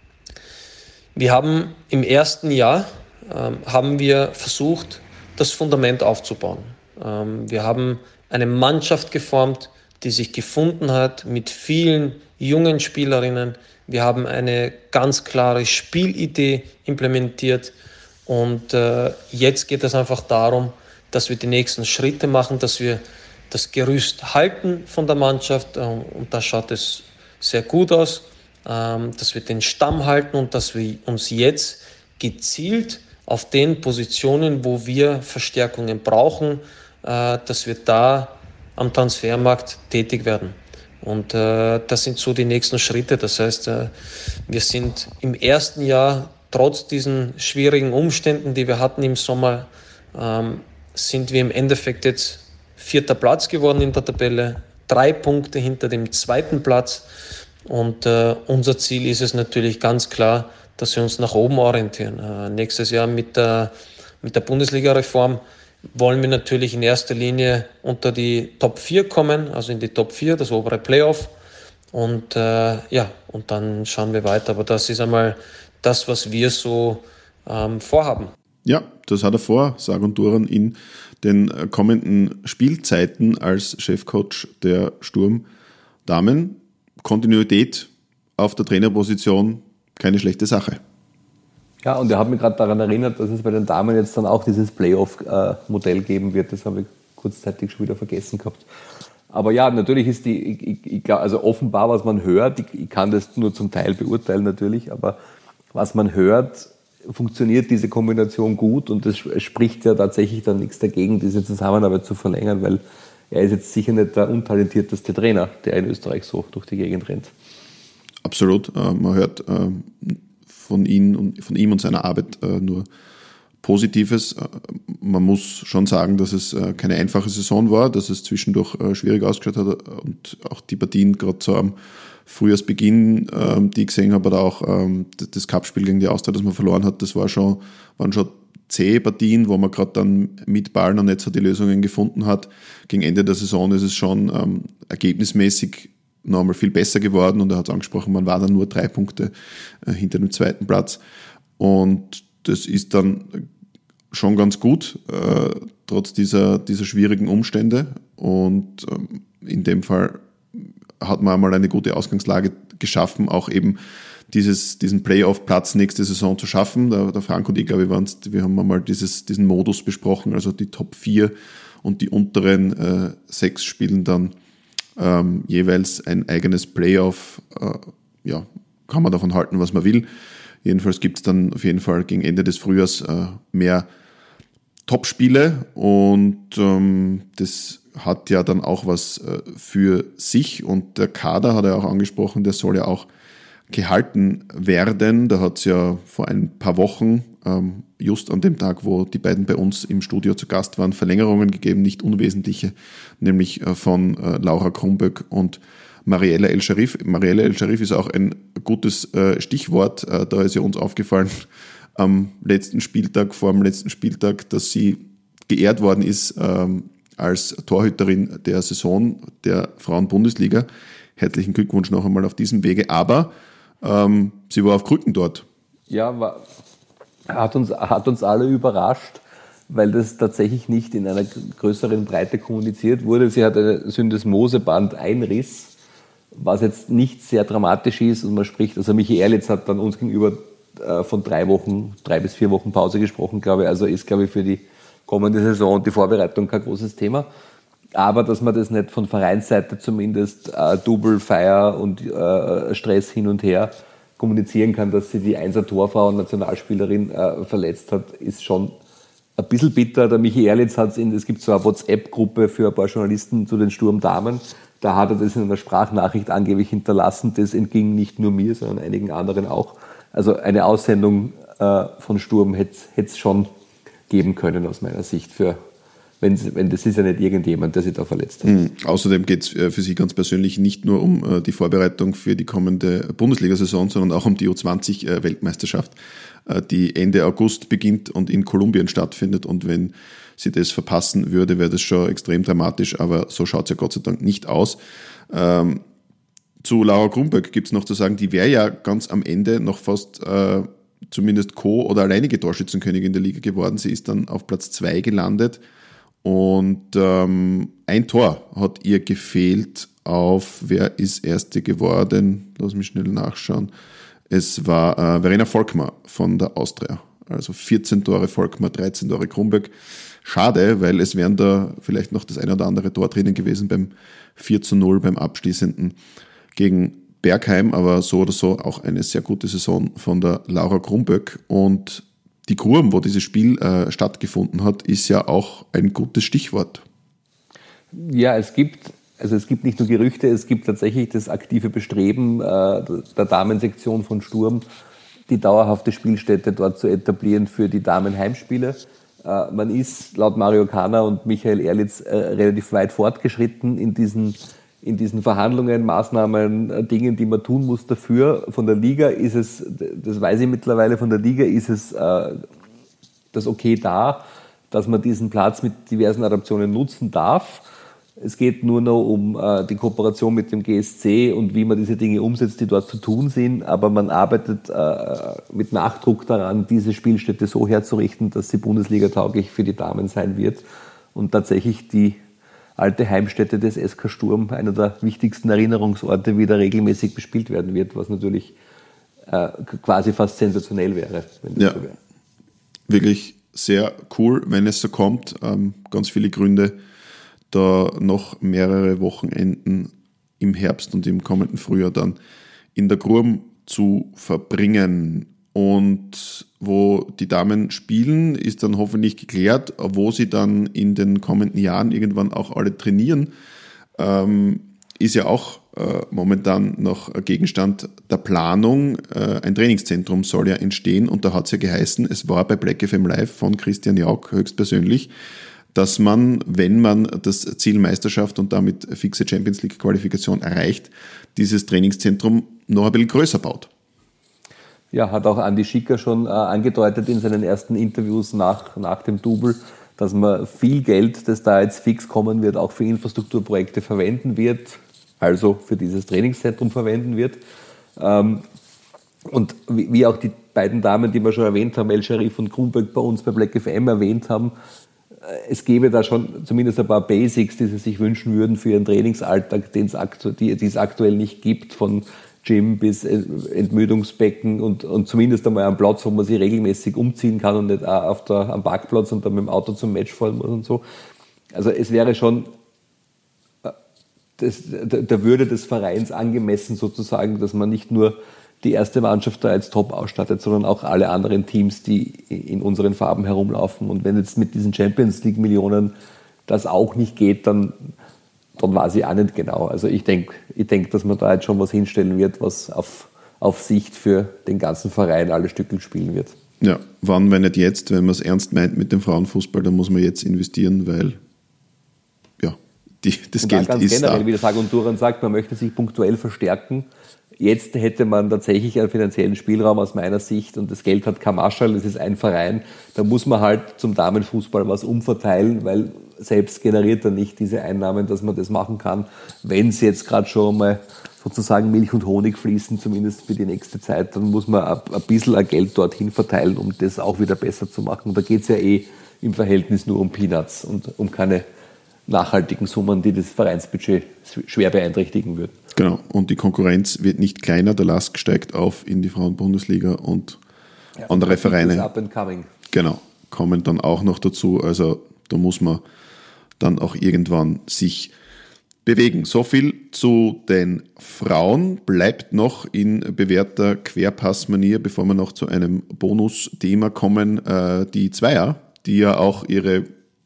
wir haben im ersten Jahr, äh, haben wir versucht, das Fundament aufzubauen. Ähm, wir haben eine Mannschaft geformt, die sich gefunden hat mit vielen jungen Spielerinnen. Wir haben eine ganz klare Spielidee implementiert und äh, jetzt geht es einfach darum, dass wir die nächsten Schritte machen, dass wir das Gerüst halten von der Mannschaft äh, und da schaut es sehr gut aus, äh, dass wir den Stamm halten und dass wir uns jetzt gezielt auf den Positionen, wo wir Verstärkungen brauchen, äh, dass wir da am Transfermarkt tätig werden. Und äh, das sind so die nächsten Schritte. Das heißt, äh, wir sind im ersten Jahr, trotz diesen schwierigen Umständen, die wir hatten im Sommer, ähm, sind wir im Endeffekt jetzt vierter Platz geworden in der Tabelle, drei Punkte hinter dem zweiten Platz. Und äh, unser Ziel ist es natürlich ganz klar, dass wir uns nach oben orientieren. Äh, nächstes Jahr mit der, mit der Bundesliga-Reform wollen wir natürlich in erster Linie unter die Top vier kommen, also in die Top vier, das obere Playoff. Und äh, ja, und dann schauen wir weiter. Aber das ist einmal das, was wir so ähm, vorhaben. Ja, das hat er vor, Sag und Duran, in den kommenden Spielzeiten als Chefcoach der Sturm Damen. Kontinuität auf der Trainerposition, keine schlechte Sache. Ja, und er hat mich gerade daran erinnert, dass es bei den Damen jetzt dann auch dieses Playoff-Modell geben wird. Das habe ich kurzzeitig schon wieder vergessen gehabt. Aber ja, natürlich ist die, ich, ich, also offenbar, was man hört, ich, ich kann das nur zum Teil beurteilen natürlich, aber was man hört, funktioniert diese Kombination gut und es spricht ja tatsächlich dann nichts dagegen, diese Zusammenarbeit zu verlängern, weil er ist jetzt sicher nicht der untalentierteste Trainer, der in Österreich so durch die Gegend rennt. Absolut, man hört von ihm und, von ihm und seiner Arbeit nur Positives. Man muss schon sagen, dass es keine einfache Saison war, dass es zwischendurch schwierig ausgeschaut hat und auch die Partien gerade so am Frühjahrsbeginn, die ich gesehen habe, oder auch das Cup-Spiel gegen die Austria, das man verloren hat, das war schon, waren schon zähe Partien, wo man gerade dann mit Ball noch nicht so die Lösungen gefunden hat. Gegen Ende der Saison ist es schon ähm, ergebnismäßig noch einmal viel besser geworden und er hat es angesprochen, man war dann nur drei Punkte äh, hinter dem zweiten Platz und das ist dann schon ganz gut, äh, trotz dieser, dieser schwierigen Umstände und ähm, in dem Fall hat man einmal eine gute Ausgangslage geschaffen, auch eben dieses, diesen Playoff-Platz nächste Saison zu schaffen. Der, der Frank und ich, glaube ich, waren's, wir haben einmal dieses, diesen Modus besprochen, also die Top vier und die unteren äh, sechs spielen dann ähm, jeweils ein eigenes Playoff äh, ja, kann man davon halten, was man will. Jedenfalls gibt es dann auf jeden Fall gegen Ende des Frühjahrs äh, mehr Topspiele und ähm, das hat ja dann auch was äh, für sich und der Kader hat er auch angesprochen, der soll ja auch gehalten werden. Da hat es ja vor ein paar Wochen, ähm, just an dem Tag, wo die beiden bei uns im Studio zu Gast waren, Verlängerungen gegeben, nicht unwesentliche, nämlich äh, von äh, Laura Krumböck und Mariella El-Sharif. Mariella El-Sharif ist auch ein gutes äh, Stichwort. Äh, da ist ja uns aufgefallen am letzten Spieltag, vor dem letzten Spieltag, dass sie geehrt worden ist ähm, als Torhüterin der Saison der Frauen-Bundesliga. Herzlichen Glückwunsch noch einmal auf diesem Wege. Aber ähm, sie war auf Krücken dort. Ja, war, hat, uns, hat uns alle überrascht, weil das tatsächlich nicht in einer größeren Breite kommuniziert wurde. Sie hat einen Syndesmoseband-Einriss, was jetzt nicht sehr dramatisch ist. Und man spricht, also Michi Erlitz hat dann uns gegenüber äh, von drei Wochen, drei bis vier Wochen Pause gesprochen, glaube ich. Also ist, glaube ich, für die kommende Saison und die Vorbereitung kein großes Thema. Aber dass man das nicht von Vereinsseite zumindest äh, Double, Feier und äh, Stress hin und her kommunizieren kann, dass sie die Einser Torfrau und Nationalspielerin äh, verletzt hat, ist schon ein bisschen bitter. Der Michi Erlitz hat es in, es gibt so eine WhatsApp-Gruppe für ein paar Journalisten zu den Sturmdamen. Da hat er das in einer Sprachnachricht angeblich hinterlassen. Das entging nicht nur mir, sondern einigen anderen auch. Also eine Aussendung äh, von Sturm hätte es schon geben können aus meiner Sicht für Wenn, wenn das ist ja nicht irgendjemand, der sich da verletzt hat. Mhm. Außerdem geht es für Sie ganz persönlich nicht nur um äh, die Vorbereitung für die kommende Bundesliga-Saison, sondern auch um die U zwanzig-Weltmeisterschaft, äh, die Ende August beginnt und in Kolumbien stattfindet. Und wenn sie das verpassen würde, wäre das schon extrem dramatisch, aber so schaut es ja Gott sei Dank nicht aus. Ähm, zu Laura Krumböck gibt es noch zu sagen, die wäre ja ganz am Ende noch fast äh, zumindest Co- oder alleinige Torschützenkönigin der Liga geworden. Sie ist dann auf Platz zwei gelandet. Und ähm, ein Tor hat ihr gefehlt auf, wer ist Erste geworden? Lass mich schnell nachschauen. Es war äh, Verena Volkmar von der Austria. Also vierzehn Tore Volkmar, dreizehn Tore Krumböck. Schade, weil es wären da vielleicht noch das ein oder andere Tor drinnen gewesen beim vier zu null, beim abschließenden gegen Bergheim. Aber so oder so auch eine sehr gute Saison von der Laura Krumböck. Und die Grum, wo dieses Spiel äh, stattgefunden hat, ist ja auch ein gutes Stichwort. Ja, es gibt, also es gibt nicht nur Gerüchte, es gibt tatsächlich das aktive Bestreben äh, der Damensektion von Sturm, die dauerhafte Spielstätte dort zu etablieren für die Damenheimspiele. Äh, man ist laut Mario Kana und Michael Erlitz äh, relativ weit fortgeschritten in diesen in diesen Verhandlungen, Maßnahmen, Dingen, die man tun muss dafür. Von der Liga ist es, das weiß ich mittlerweile, von der Liga ist es äh, das Okay da, dass man diesen Platz mit diversen Adaptionen nutzen darf. Es geht nur noch um äh, die Kooperation mit dem G S C und wie man diese Dinge umsetzt, die dort zu tun sind. Aber man arbeitet äh, mit Nachdruck daran, diese Spielstätte so herzurichten, dass sie Bundesliga-tauglich für die Damen sein wird und tatsächlich die alte Heimstätte des S K Sturm, einer der wichtigsten Erinnerungsorte, wieder regelmäßig bespielt werden wird, was natürlich äh, quasi fast sensationell wäre, wenn das ja, so wäre. Wirklich sehr cool, wenn es so kommt. Ähm, ganz viele Gründe, da noch mehrere Wochenenden im Herbst und im kommenden Frühjahr dann in der Grum zu verbringen. Und wo die Damen spielen, ist dann hoffentlich geklärt, wo sie dann in den kommenden Jahren irgendwann auch alle trainieren. Ähm, ist ja auch äh, momentan noch Gegenstand der Planung. Äh, ein Trainingszentrum soll ja entstehen und da hat es ja geheißen, es war bei Black F M Live von Christian Jauch höchstpersönlich, dass man, wenn man das Ziel Meisterschaft und damit fixe Champions League Qualifikation erreicht, dieses Trainingszentrum noch ein bisschen größer baut. Ja, hat auch Andi Schicker schon äh, angedeutet in seinen ersten Interviews nach, nach dem Double, dass man viel Geld, das da jetzt fix kommen wird, auch für Infrastrukturprojekte verwenden wird, also für dieses Trainingszentrum verwenden wird. Ähm, und wie, wie auch die beiden Damen, die wir schon erwähnt haben, El-Sharif und Krumböck bei uns bei Black F M erwähnt haben, äh, es gäbe da schon zumindest ein paar Basics, die sie sich wünschen würden für ihren Trainingsalltag, den es aktu- die, die es aktuell nicht gibt, von Gym bis Entmüdungsbecken und, und zumindest einmal einen Platz, wo man sich regelmäßig umziehen kann und nicht auch auf der, am Parkplatz und dann mit dem Auto zum Match fahren muss und so. Also es wäre schon das, der, der Würde des Vereins angemessen sozusagen, dass man nicht nur die erste Mannschaft da als top ausstattet, sondern auch alle anderen Teams, die in unseren Farben herumlaufen. Und wenn jetzt mit diesen Champions League Millionen das auch nicht geht, dann, dann weiß ich auch nicht genau. Also ich denke, ich denk, dass man da jetzt schon was hinstellen wird, was auf, auf Sicht für den ganzen Verein alle Stückel spielen wird. Ja, wann, wenn nicht jetzt, wenn man es ernst meint mit dem Frauenfußball, dann muss man jetzt investieren, weil ja, die, das und Geld ganz ist generell, da. wie der Sag und Duran sagt, man möchte sich punktuell verstärken. Jetzt hätte man tatsächlich einen finanziellen Spielraum aus meiner Sicht und das Geld hat kein Marschall, das ist ein Verein. Da muss man halt zum Damenfußball was umverteilen, weil selbst generiert er nicht diese Einnahmen, dass man das machen kann, wenn es jetzt gerade schon mal sozusagen Milch und Honig fließen, zumindest für die nächste Zeit, dann muss man ein, ein bisschen ein Geld dorthin verteilen, um das auch wieder besser zu machen. Und da geht es ja eh im Verhältnis nur um Peanuts und um keine nachhaltigen Summen, die das Vereinsbudget schwer beeinträchtigen würden. Genau, und die Konkurrenz wird nicht kleiner, der Lask steigt auf in die Frauen-Bundesliga und ja, andere Vereine up and coming. Genau, kommen dann auch noch dazu. Also da muss man dann auch irgendwann sich bewegen. So viel zu den Frauen. Bleibt noch in bewährter Querpass-Manier, bevor wir noch zu einem Bonusthema kommen, äh, die Zweier, die ja auch ihre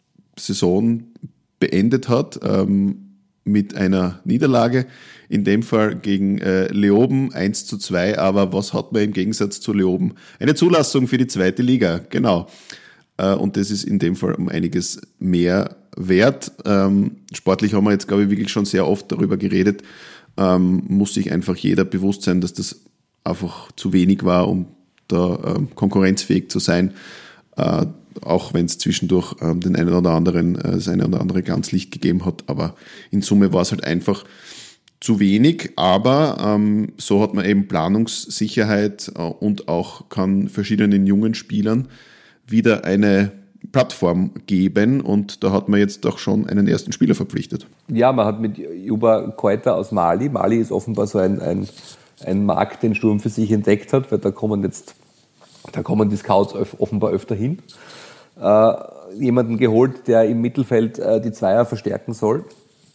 Saison beendet hat ähm, mit einer Niederlage, in dem Fall gegen äh, Leoben eins zu zwei, aber was hat man im Gegensatz zu Leoben? Eine Zulassung für die zweite Liga, genau. Äh, und das ist in dem Fall um einiges mehr wert. Ähm, sportlich haben wir jetzt, glaube ich, wirklich schon sehr oft darüber geredet, ähm, muss sich einfach jeder bewusst sein, dass das einfach zu wenig war, um da ähm, konkurrenzfähig zu sein. Äh, auch wenn es zwischendurch ähm, den einen oder anderen, äh, das eine oder andere Glanzlicht gegeben hat, aber in Summe war es halt einfach zu wenig, aber ähm, so hat man eben Planungssicherheit äh, und auch kann verschiedenen jungen Spielern wieder eine Plattform geben und da hat man jetzt auch schon einen ersten Spieler verpflichtet. Ja, man hat mit Juba Koita aus Mali, Mali ist offenbar so ein, ein, ein Markt, den Sturm für sich entdeckt hat, weil da kommen jetzt, da kommen die Scouts öf- offenbar öfter hin. Äh, jemanden geholt, der im Mittelfeld äh, die Zweier verstärken soll.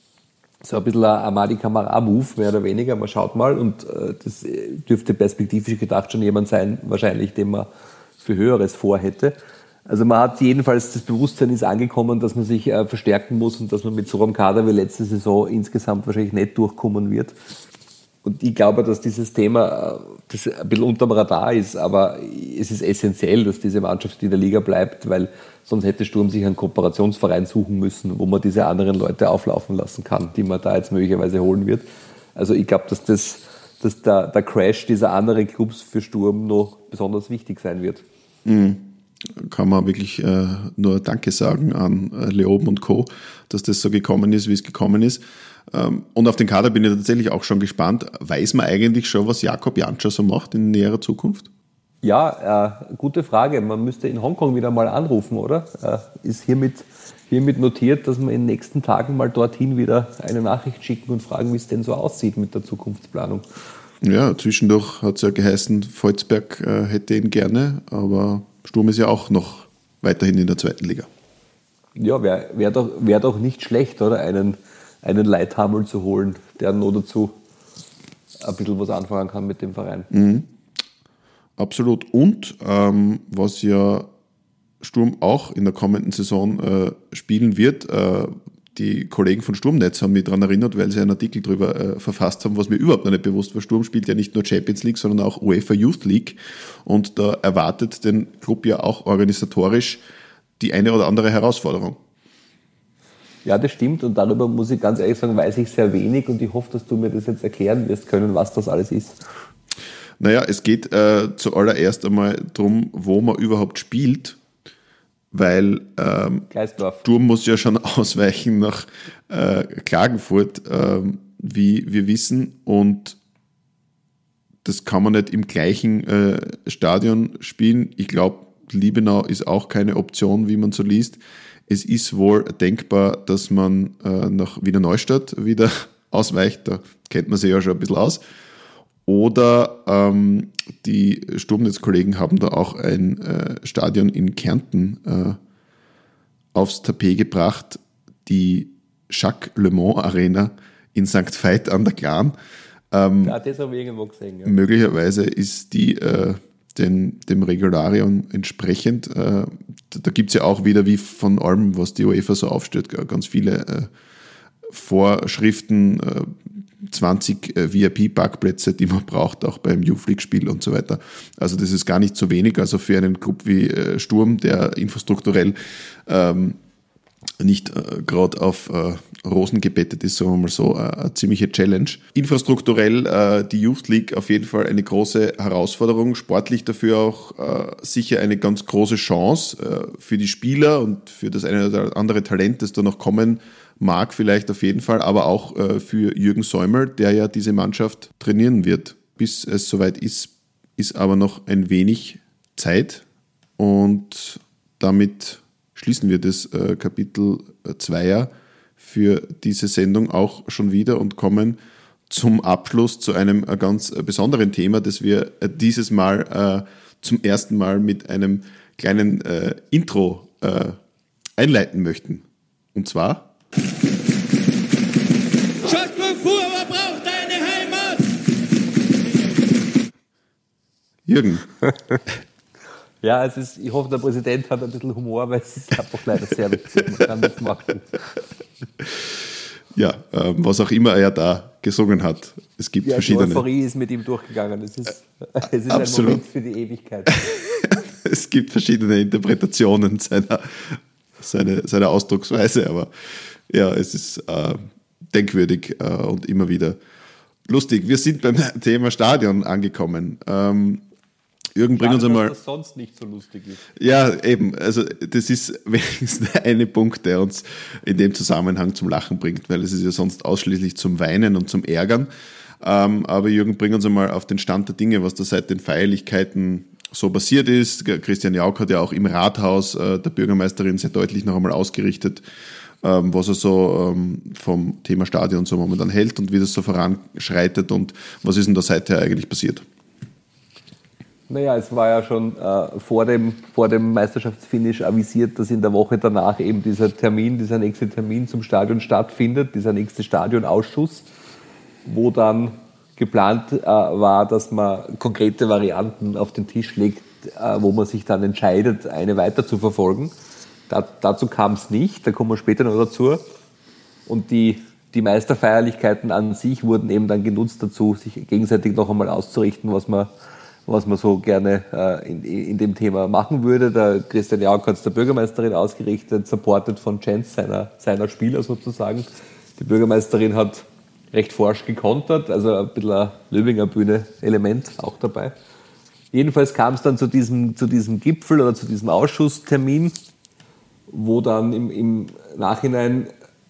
So ein bisschen ein Amadi Kamara-Move, mehr oder weniger. Man schaut mal und äh, das dürfte perspektivisch gedacht schon jemand sein, wahrscheinlich, den man für Höheres vorhätte. Also man hat jedenfalls, das Bewusstsein ist angekommen, dass man sich äh, verstärken muss und dass man mit so einem Kader wie letzte Saison insgesamt wahrscheinlich nicht durchkommen wird. Und ich glaube, dass dieses Thema, das ein bisschen unterm Radar ist, aber es ist essentiell, dass diese Mannschaft in der Liga bleibt, weil sonst hätte Sturm sich einen Kooperationsverein suchen müssen, wo man diese anderen Leute auflaufen lassen kann, die man da jetzt möglicherweise holen wird. Also ich glaube, dass, das, dass der, der Crash dieser anderen Clubs für Sturm noch besonders wichtig sein wird. Mhm. Kann man wirklich äh, nur Danke sagen an äh, Leoben und Co., dass das so gekommen ist, wie es gekommen ist. Ähm, und auf den Kader bin ich tatsächlich auch schon gespannt. Weiß man eigentlich schon, was Jakob Janscher so macht in näherer Zukunft? Ja, äh, gute Frage. Man müsste in Hongkong wieder mal anrufen, oder? Äh, ist hiermit, hiermit notiert, dass wir in den nächsten Tagen mal dorthin wieder eine Nachricht schicken und fragen, wie es denn so aussieht mit der Zukunftsplanung. Ja, zwischendurch hat es ja geheißen, Volzberg äh, hätte ihn gerne, aber Sturm ist ja auch noch weiterhin in der zweiten Liga. Ja, wäre wär doch, wär doch nicht schlecht, oder? Einen, einen Leithammel zu holen, der nur dazu ein bisschen was anfangen kann mit dem Verein. Mhm. Absolut. Und ähm, was ja Sturm auch in der kommenden Saison äh, spielen wird, äh, die Kollegen von Sturmnetz haben mich daran erinnert, weil sie einen Artikel darüber äh, verfasst haben, was mir überhaupt noch nicht bewusst war. Sturm spielt ja nicht nur Champions League, sondern auch UEFA Youth League. Und da erwartet den Club ja auch organisatorisch die eine oder andere Herausforderung. Ja, das stimmt. Und darüber muss ich ganz ehrlich sagen, weiß ich sehr wenig. Und ich hoffe, dass du mir das jetzt erklären wirst können, was das alles ist. Naja, es geht äh, zuallererst einmal darum, wo man überhaupt spielt. Weil ähm, Sturm muss ja schon ausweichen nach äh, Klagenfurt, äh, wie wir wissen. Und das kann man nicht im gleichen äh, Stadion spielen. Ich glaube, Liebenau ist auch keine Option, wie man so liest. Es ist wohl denkbar, dass man äh, nach Wiener Neustadt wieder ausweicht. Da kennt man sich ja schon ein bisschen aus. Oder ähm, die Sturmnetz-Kollegen haben da auch ein äh, Stadion in Kärnten äh, aufs Tapet gebracht. Die Jacques Le Mans Arena in Sankt Veit an der Glan. Ähm, ja, das habe ich irgendwo gesehen. Ja. Möglicherweise ist die äh, den, dem Regularium entsprechend. Äh, da gibt es ja auch wieder, wie von allem, was die UEFA so aufstellt, ganz viele äh, Vorschriften, äh, zwanzig äh, V I P-Parkplätze, die man braucht, auch beim Youth League-Spiel und so weiter. Also das ist gar nicht so wenig. Also für einen Club wie äh, Sturm, der infrastrukturell ähm, nicht äh, gerade auf äh, Rosen gebettet ist, sagen wir mal so, äh, eine ziemliche Challenge. Infrastrukturell äh, die Youth League auf jeden Fall eine große Herausforderung, sportlich dafür auch äh, sicher eine ganz große Chance äh, für die Spieler und für das eine oder andere Talent, das da noch kommen mag, vielleicht auf jeden Fall, aber auch äh, für Jürgen Säumer, der ja diese Mannschaft trainieren wird. Bis es soweit ist, ist aber noch ein wenig Zeit und damit schließen wir das äh, Kapitel Zweier für diese Sendung auch schon wieder und kommen zum Abschluss zu einem äh, ganz äh, besonderen Thema, das wir äh, dieses Mal äh, zum ersten Mal mit einem kleinen äh, Intro äh, einleiten möchten. Und zwar Schossburg-Fuhrer braucht eine Heimat! Jürgen. Ja, es ist, ich hoffe, der Präsident hat ein bisschen Humor, weil es ist einfach leider sehr witzig. Man kann nichts machen. Ja, äh, was auch immer er da gesungen hat. Es gibt ja, verschiedene. Die Euphorie ist mit ihm durchgegangen. Es ist, es ist Absolut. ein Moment für die Ewigkeit. Es gibt verschiedene Interpretationen seiner, seiner, seiner Ausdrucksweise, aber ja, es ist äh, denkwürdig äh, und immer wieder lustig. Wir sind beim Thema Stadion angekommen. Ähm, Jürgen, bring uns einmal. Dass das sonst nicht so lustig ist. Ja, eben. Also, das ist wenigstens der eine Punkt, der uns in dem Zusammenhang zum Lachen bringt, weil es ist ja sonst ausschließlich zum Weinen und zum Ärgern. Ähm, aber Jürgen, bring uns einmal auf den Stand der Dinge, was da seit den Feierlichkeiten so passiert ist. Christian Jauch hat ja auch im Rathaus äh, der Bürgermeisterin sehr deutlich noch einmal ausgerichtet, ähm, was er so ähm, vom Thema Stadion so momentan hält und wie das so voranschreitet und was ist denn da seither eigentlich passiert? Naja, es war ja schon äh, vor dem, vor dem Meisterschaftsfinish avisiert, dass in der Woche danach eben dieser Termin, dieser nächste Termin zum Stadion stattfindet, dieser nächste Stadionausschuss, wo dann geplant äh, war, dass man konkrete Varianten auf den Tisch legt, äh, wo man sich dann entscheidet, eine weiter zu verfolgen. Da, dazu kam es nicht, da kommen wir später noch dazu. Und die, die Meisterfeierlichkeiten an sich wurden eben dann genutzt dazu, sich gegenseitig noch einmal auszurichten, was man was man so gerne äh, in, in dem Thema machen würde. Der Christian Jauch hat es der Bürgermeisterin ausgerichtet, supported von Chance, seiner, seiner Spieler sozusagen. Die Bürgermeisterin hat recht forsch gekontert, also ein bisschen ein Löwinger Bühne-Element auch dabei. Jedenfalls kam es dann zu diesem, zu diesem Gipfel oder zu diesem Ausschusstermin, wo dann im, im Nachhinein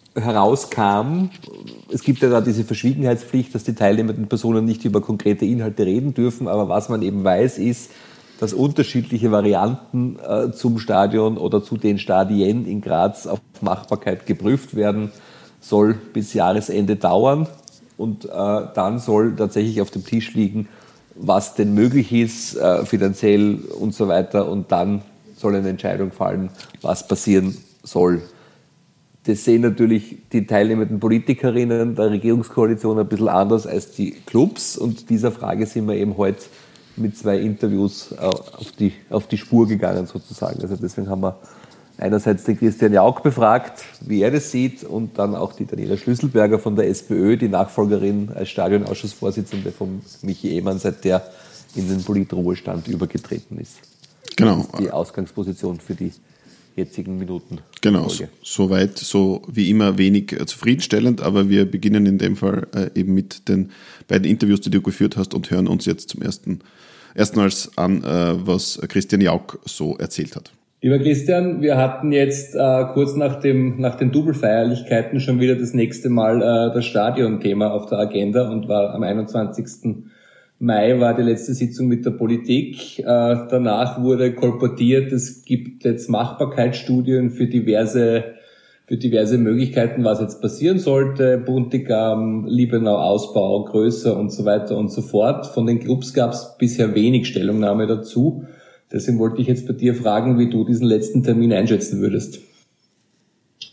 herauskam, es gibt ja da diese Verschwiegenheitspflicht, dass die teilnehmenden Personen nicht über konkrete Inhalte reden dürfen, aber was man eben weiß, ist, dass unterschiedliche Varianten äh, zum Stadion oder zu den Stadien in Graz auf Machbarkeit geprüft werden, soll bis Jahresende dauern und äh, dann soll tatsächlich auf dem Tisch liegen, was denn möglich ist, äh, finanziell und so weiter, und dann soll eine Entscheidung fallen, was passieren soll. Das sehen natürlich die teilnehmenden Politikerinnen der Regierungskoalition ein bisschen anders als die Clubs. Und dieser Frage sind wir eben heute mit zwei Interviews auf die, auf die Spur gegangen sozusagen. Also deswegen haben wir einerseits den Christian Jauch befragt, wie er das sieht, und dann auch die Daniela Schlüsselberger von der SPÖ, die Nachfolgerin als Stadionausschussvorsitzende von Michi Ehmann, seit der in den Politruhestand übergetreten ist. Genau. Das ist die Ausgangsposition für die jetzigen Minuten. Genau, so, so weit, so wie immer wenig äh, zufriedenstellend, aber wir beginnen in dem Fall äh, eben mit den beiden Interviews, die du geführt hast, und hören uns jetzt zum ersten erstmals an, äh, was Christian Jauch so erzählt hat. Lieber Christian, wir hatten jetzt äh, kurz nach dem nach den Double-Feierlichkeiten schon wieder das nächste Mal äh, das Stadionthema auf der Agenda, und war am einundzwanzigsten Mai war die letzte Sitzung mit der Politik. Äh, danach wurde kolportiert, es gibt jetzt Machbarkeitsstudien für diverse für diverse Möglichkeiten, was jetzt passieren sollte. Buntigam, Liebenau Ausbau, größer und so weiter und so fort. Von den Clubs gab es bisher wenig Stellungnahme dazu. Deswegen wollte ich jetzt bei dir fragen, wie du diesen letzten Termin einschätzen würdest.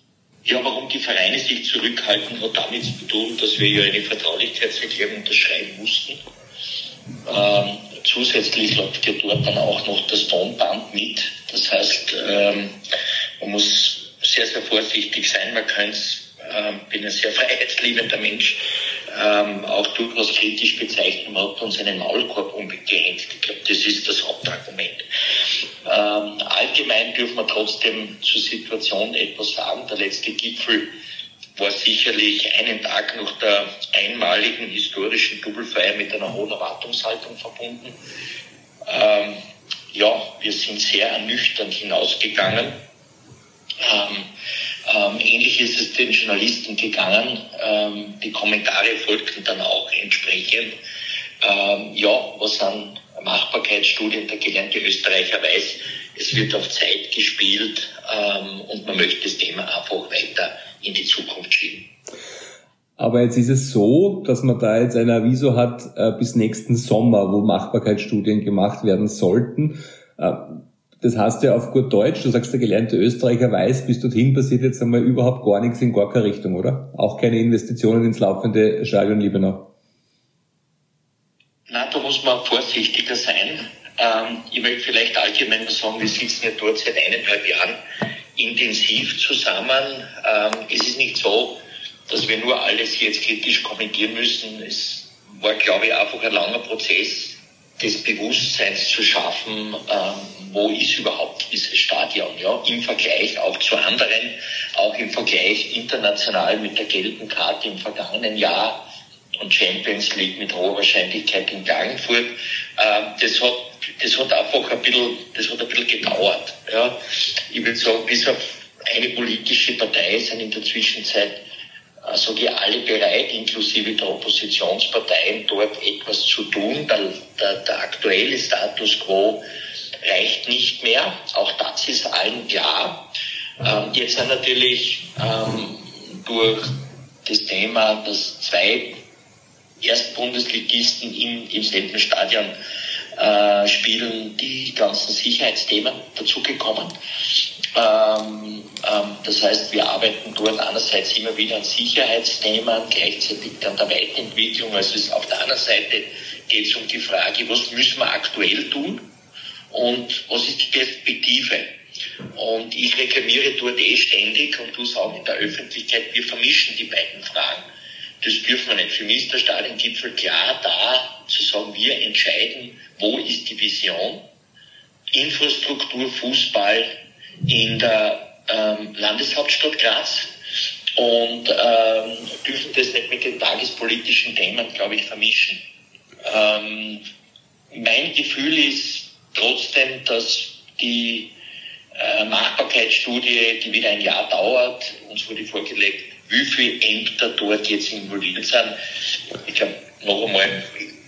Ja, warum die Vereine sich zurückhalten, hat damit zu tun, dass wir ja eine Vertraulichkeitserklärung unterschreiben mussten. Ähm, zusätzlich läuft ja dort dann auch noch das Tonband mit. Das heißt, ähm, man muss sehr, sehr vorsichtig sein. Man kann es, ähm, bin ein sehr freiheitsliebender Mensch, ähm, auch durchaus kritisch bezeichnen. Man hat uns einen Maulkorb umgehängt. Ich glaube, das ist das Hauptargument. Ähm, allgemein dürfen wir trotzdem zur Situation etwas sagen. Der letzte Gipfel war sicherlich einen Tag nach der einmaligen historischen Doublefeier mit einer hohen Erwartungshaltung verbunden. Ähm, ja, wir sind sehr ernüchternd hinausgegangen. Ähm, ähm, ähnlich ist es den Journalisten gegangen. Ähm, die Kommentare folgten dann auch entsprechend. Ähm, ja, was an Machbarkeitsstudien der gelernte Österreicher weiß, es wird auf Zeit gespielt ähm, und man möchte das Thema einfach weiter in die Zukunft schieben. Aber jetzt ist es so, dass man da jetzt ein Aviso hat äh, bis nächsten Sommer, wo Machbarkeitsstudien gemacht werden sollten. Äh, das heißt ja auf gut Deutsch, du sagst, der gelernte Österreicher weiß, bis dorthin passiert jetzt einmal überhaupt gar nichts in gar keine Richtung, oder? Auch keine Investitionen ins laufende Stadion Liebenau. Na, da muss man vorsichtiger sein. Ähm, ich möchte vielleicht allgemein nur sagen, wir sitzen ja dort seit eineinhalb Jahren intensiv zusammen. Ähm, es ist nicht so, dass wir nur alles jetzt kritisch kommentieren müssen. Es war, glaube ich, einfach ein langer Prozess des Bewusstseins zu schaffen, ähm, wo ist überhaupt dieses Stadion, ja, im Vergleich auch zu anderen, auch im Vergleich international mit der gelben Karte im vergangenen Jahr und Champions League mit hoher Wahrscheinlichkeit in Klagenfurt. Ähm, das hat, das hat einfach ein bisschen, das hat ein bisschen gedauert, ja. Ich würde sagen, bis auf eine politische Partei sind in der Zwischenzeit also die alle bereit, inklusive der Oppositionsparteien, dort etwas zu tun. Der, der, der aktuelle Status quo reicht nicht mehr. Auch das ist allen klar. Ähm, jetzt sind natürlich ähm, durch das Thema, dass zwei Erstbundesligisten im, im selben Stadion äh, spielen, die ganzen Sicherheitsthemen dazugekommen. Ähm, ähm, das heißt, wir arbeiten dort einerseits immer wieder an Sicherheitsthemen, gleichzeitig an der Weiterentwicklung. Also es, auf der anderen Seite geht es um die Frage, was müssen wir aktuell tun und was ist die Perspektive? Und ich reklamiere dort eh ständig und tue es auch in der Öffentlichkeit, wir vermischen die beiden Fragen. Das dürfen wir nicht. Für mich ist der Stadiongipfel klar da, zu sagen, wir entscheiden, wo ist die Vision, Infrastruktur, Fußball, in der ähm, Landeshauptstadt Graz und ähm, dürfen das nicht mit den tagespolitischen Themen, glaube ich, vermischen. Ähm, mein Gefühl ist trotzdem, dass die äh, Machbarkeitsstudie, die wieder ein Jahr dauert, uns wurde vorgelegt, wie viele Ämter dort jetzt involviert sind. Ich glaube, noch einmal,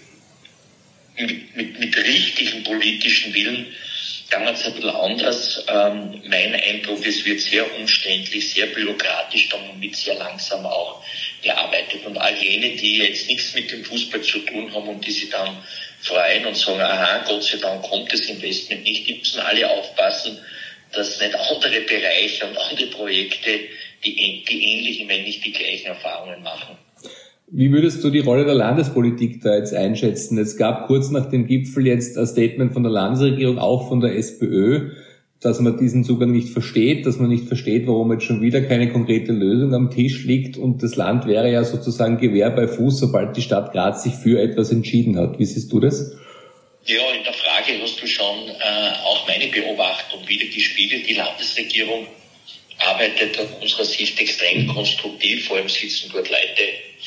mit, mit, mit richtigen politischen Willen damals ein bisschen anders. Ähm, mein Eindruck, es wird sehr umständlich, sehr bürokratisch, damit sehr langsam auch gearbeitet. Und all jene, die jetzt nichts mit dem Fußball zu tun haben und die sich dann freuen und sagen, aha, Gott sei Dank kommt das Investment nicht, die müssen alle aufpassen, dass nicht andere Bereiche und andere Projekte, die, die ähnlichen, wenn nicht die gleichen Erfahrungen machen. Wie würdest du die Rolle der Landespolitik da jetzt einschätzen? Es gab kurz nach dem Gipfel jetzt ein Statement von der Landesregierung, auch von der SPÖ, dass man diesen Zugang nicht versteht, dass man nicht versteht, warum jetzt schon wieder keine konkrete Lösung am Tisch liegt und das Land wäre ja sozusagen Gewehr bei Fuß, sobald die Stadt Graz sich für etwas entschieden hat. Wie siehst du das? Ja, in der Frage hast du schon äh, auch meine Beobachtung wieder gespiegelt. Die Landesregierung arbeitet aus unserer Sicht extrem konstruktiv, vor allem sitzen dort Leute,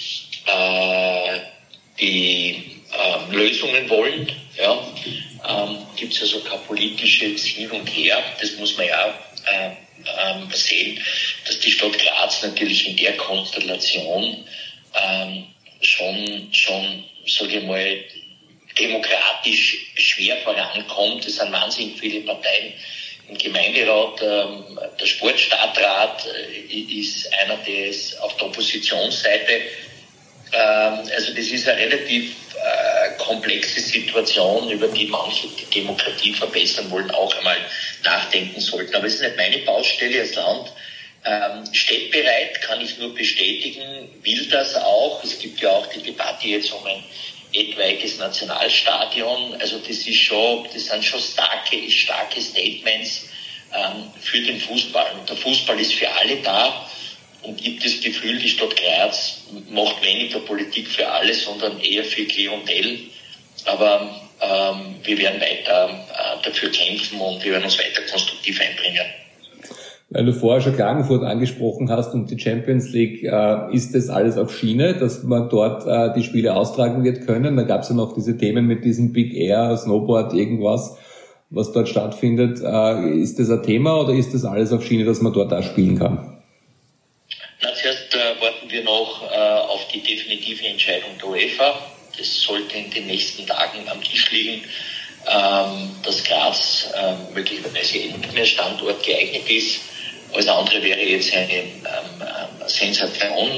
die ähm, Lösungen wollen. Ja. Ähm, gibt es also kein politisches Hin und Her. Das muss man ja äh, ähm, sehen, dass die Stadt Graz natürlich in der Konstellation ähm, schon, schon sage ich mal, demokratisch schwer vorankommt. Es sind wahnsinnig viele Parteien im Gemeinderat. Ähm, der Sportstadtrat äh, ist einer, der ist auf der Oppositionsseite. Also das ist eine relativ äh, komplexe Situation, über die manche die Demokratie verbessern wollen, auch einmal nachdenken sollten. Aber es ist nicht meine Baustelle als Land. Ähm, steht bereit, kann ich nur bestätigen, will das auch. Es gibt ja auch die Debatte jetzt um ein etwaiges Nationalstadion. Also das ist schon, das sind schon starke, starke Statements ähm, für den Fußball. Und der Fußball ist für alle da und gibt das Gefühl, die Stadt Graz macht weniger Politik für alle, sondern eher für Klientel. Aber ähm, wir werden weiter äh, dafür kämpfen und wir werden uns weiter konstruktiv einbringen. Weil du vorher schon Klagenfurt angesprochen hast und die Champions League, äh, ist das alles auf Schiene, dass man dort äh, die Spiele austragen wird können? Da gab es ja noch diese Themen mit diesem Big Air, Snowboard, irgendwas, was dort stattfindet. Äh, ist das ein Thema oder ist das alles auf Schiene, dass man dort auch spielen kann? Na, zuerst äh, warten wir noch äh, auf die definitive Entscheidung der UEFA. Das sollte in den nächsten Tagen am Tisch liegen, ähm, dass Graz äh, möglicherweise nicht mehr Standort geeignet ist. Alles andere wäre jetzt eine ähm, Sensation.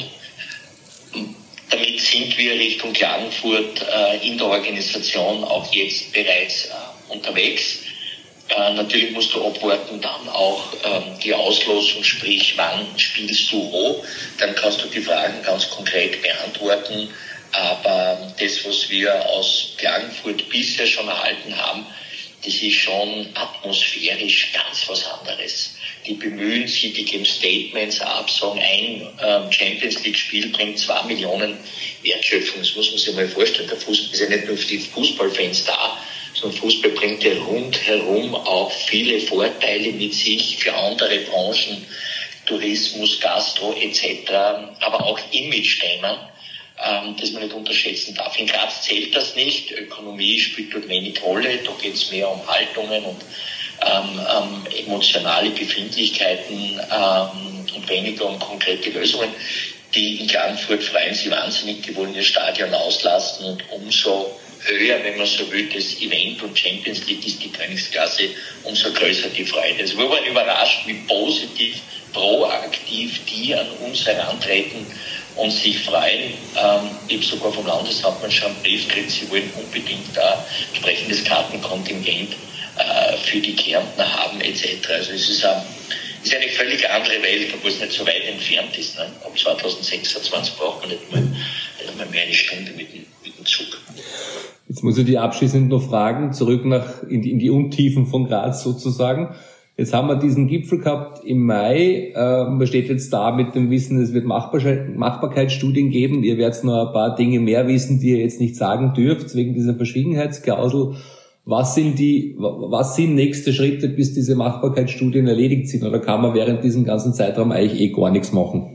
Damit sind wir Richtung Klagenfurt äh, in der Organisation auch jetzt bereits äh, unterwegs. Äh, natürlich musst du abwarten dann auch ähm, die Auslosung, sprich wann spielst du wo. Dann kannst du die Fragen ganz konkret beantworten. Aber das, was wir aus Klagenfurt bisher schon erhalten haben, das ist schon atmosphärisch ganz was anderes. Die bemühen sich, die geben Statements ab, sagen, ein ähm, Champions-League-Spiel bringt zwei Millionen Wertschöpfung. Das muss man sich mal vorstellen. Der Fußball ist ja nicht nur für die Fußballfans da, sondern Fußball bringt ja rundherum auch viele Vorteile mit sich für andere Branchen, Tourismus, Gastro et cetera, aber auch Image-Themen, ähm, das man nicht unterschätzen darf. In Graz zählt das nicht. Ökonomie spielt dort wenig Rolle. Da geht es mehr um Haltungen und ähm, ähm, emotionale Befindlichkeiten ähm, und weniger um konkrete Lösungen. Die in Klagenfurt freuen sich wahnsinnig, die wollen ihr Stadion auslasten und umso höher, wenn man so will, das Event und Champions League ist die Trainingsklasse, umso größer die Freude. Also wir waren überrascht, wie positiv, proaktiv die an uns herantreten und sich freuen. Ähm, ich habe sogar vom Landeshauptmann schon einen Brief gekriegt, sie wollen unbedingt ein entsprechendes Kartenkontingent äh, für die Kärntner haben et cetera. Also es ist, ein, ist eine völlig andere Welt, obwohl es nicht so weit entfernt ist. Ne? Ab zwanzig sechsundzwanzig braucht man nicht mal, nicht mal mehr eine Stunde mit dem, mit dem Zug. Jetzt muss ich die abschließend noch fragen, zurück nach in die, in die Untiefen von Graz sozusagen. Jetzt haben wir diesen Gipfel gehabt im Mai. Äh, man steht jetzt da mit dem Wissen, es wird Machbarkeitsstudien geben. Ihr werdet noch ein paar Dinge mehr wissen, die ihr jetzt nicht sagen dürft, wegen dieser Verschwiegenheitsklausel. Was sind die, was sind nächste Schritte, bis diese Machbarkeitsstudien erledigt sind? Oder kann man während diesem ganzen Zeitraum eigentlich eh gar nichts machen?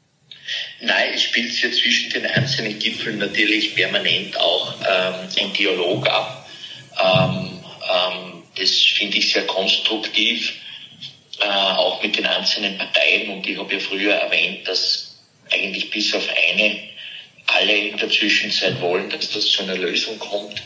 Nein, es spielt sich ja zwischen den einzelnen Gipfeln natürlich permanent auch ähm, ein Dialog ab. Ähm, ähm, das finde ich sehr konstruktiv, äh, auch mit den einzelnen Parteien. Und ich habe ja früher erwähnt, dass eigentlich bis auf eine alle in der Zwischenzeit wollen, dass das zu einer Lösung kommt.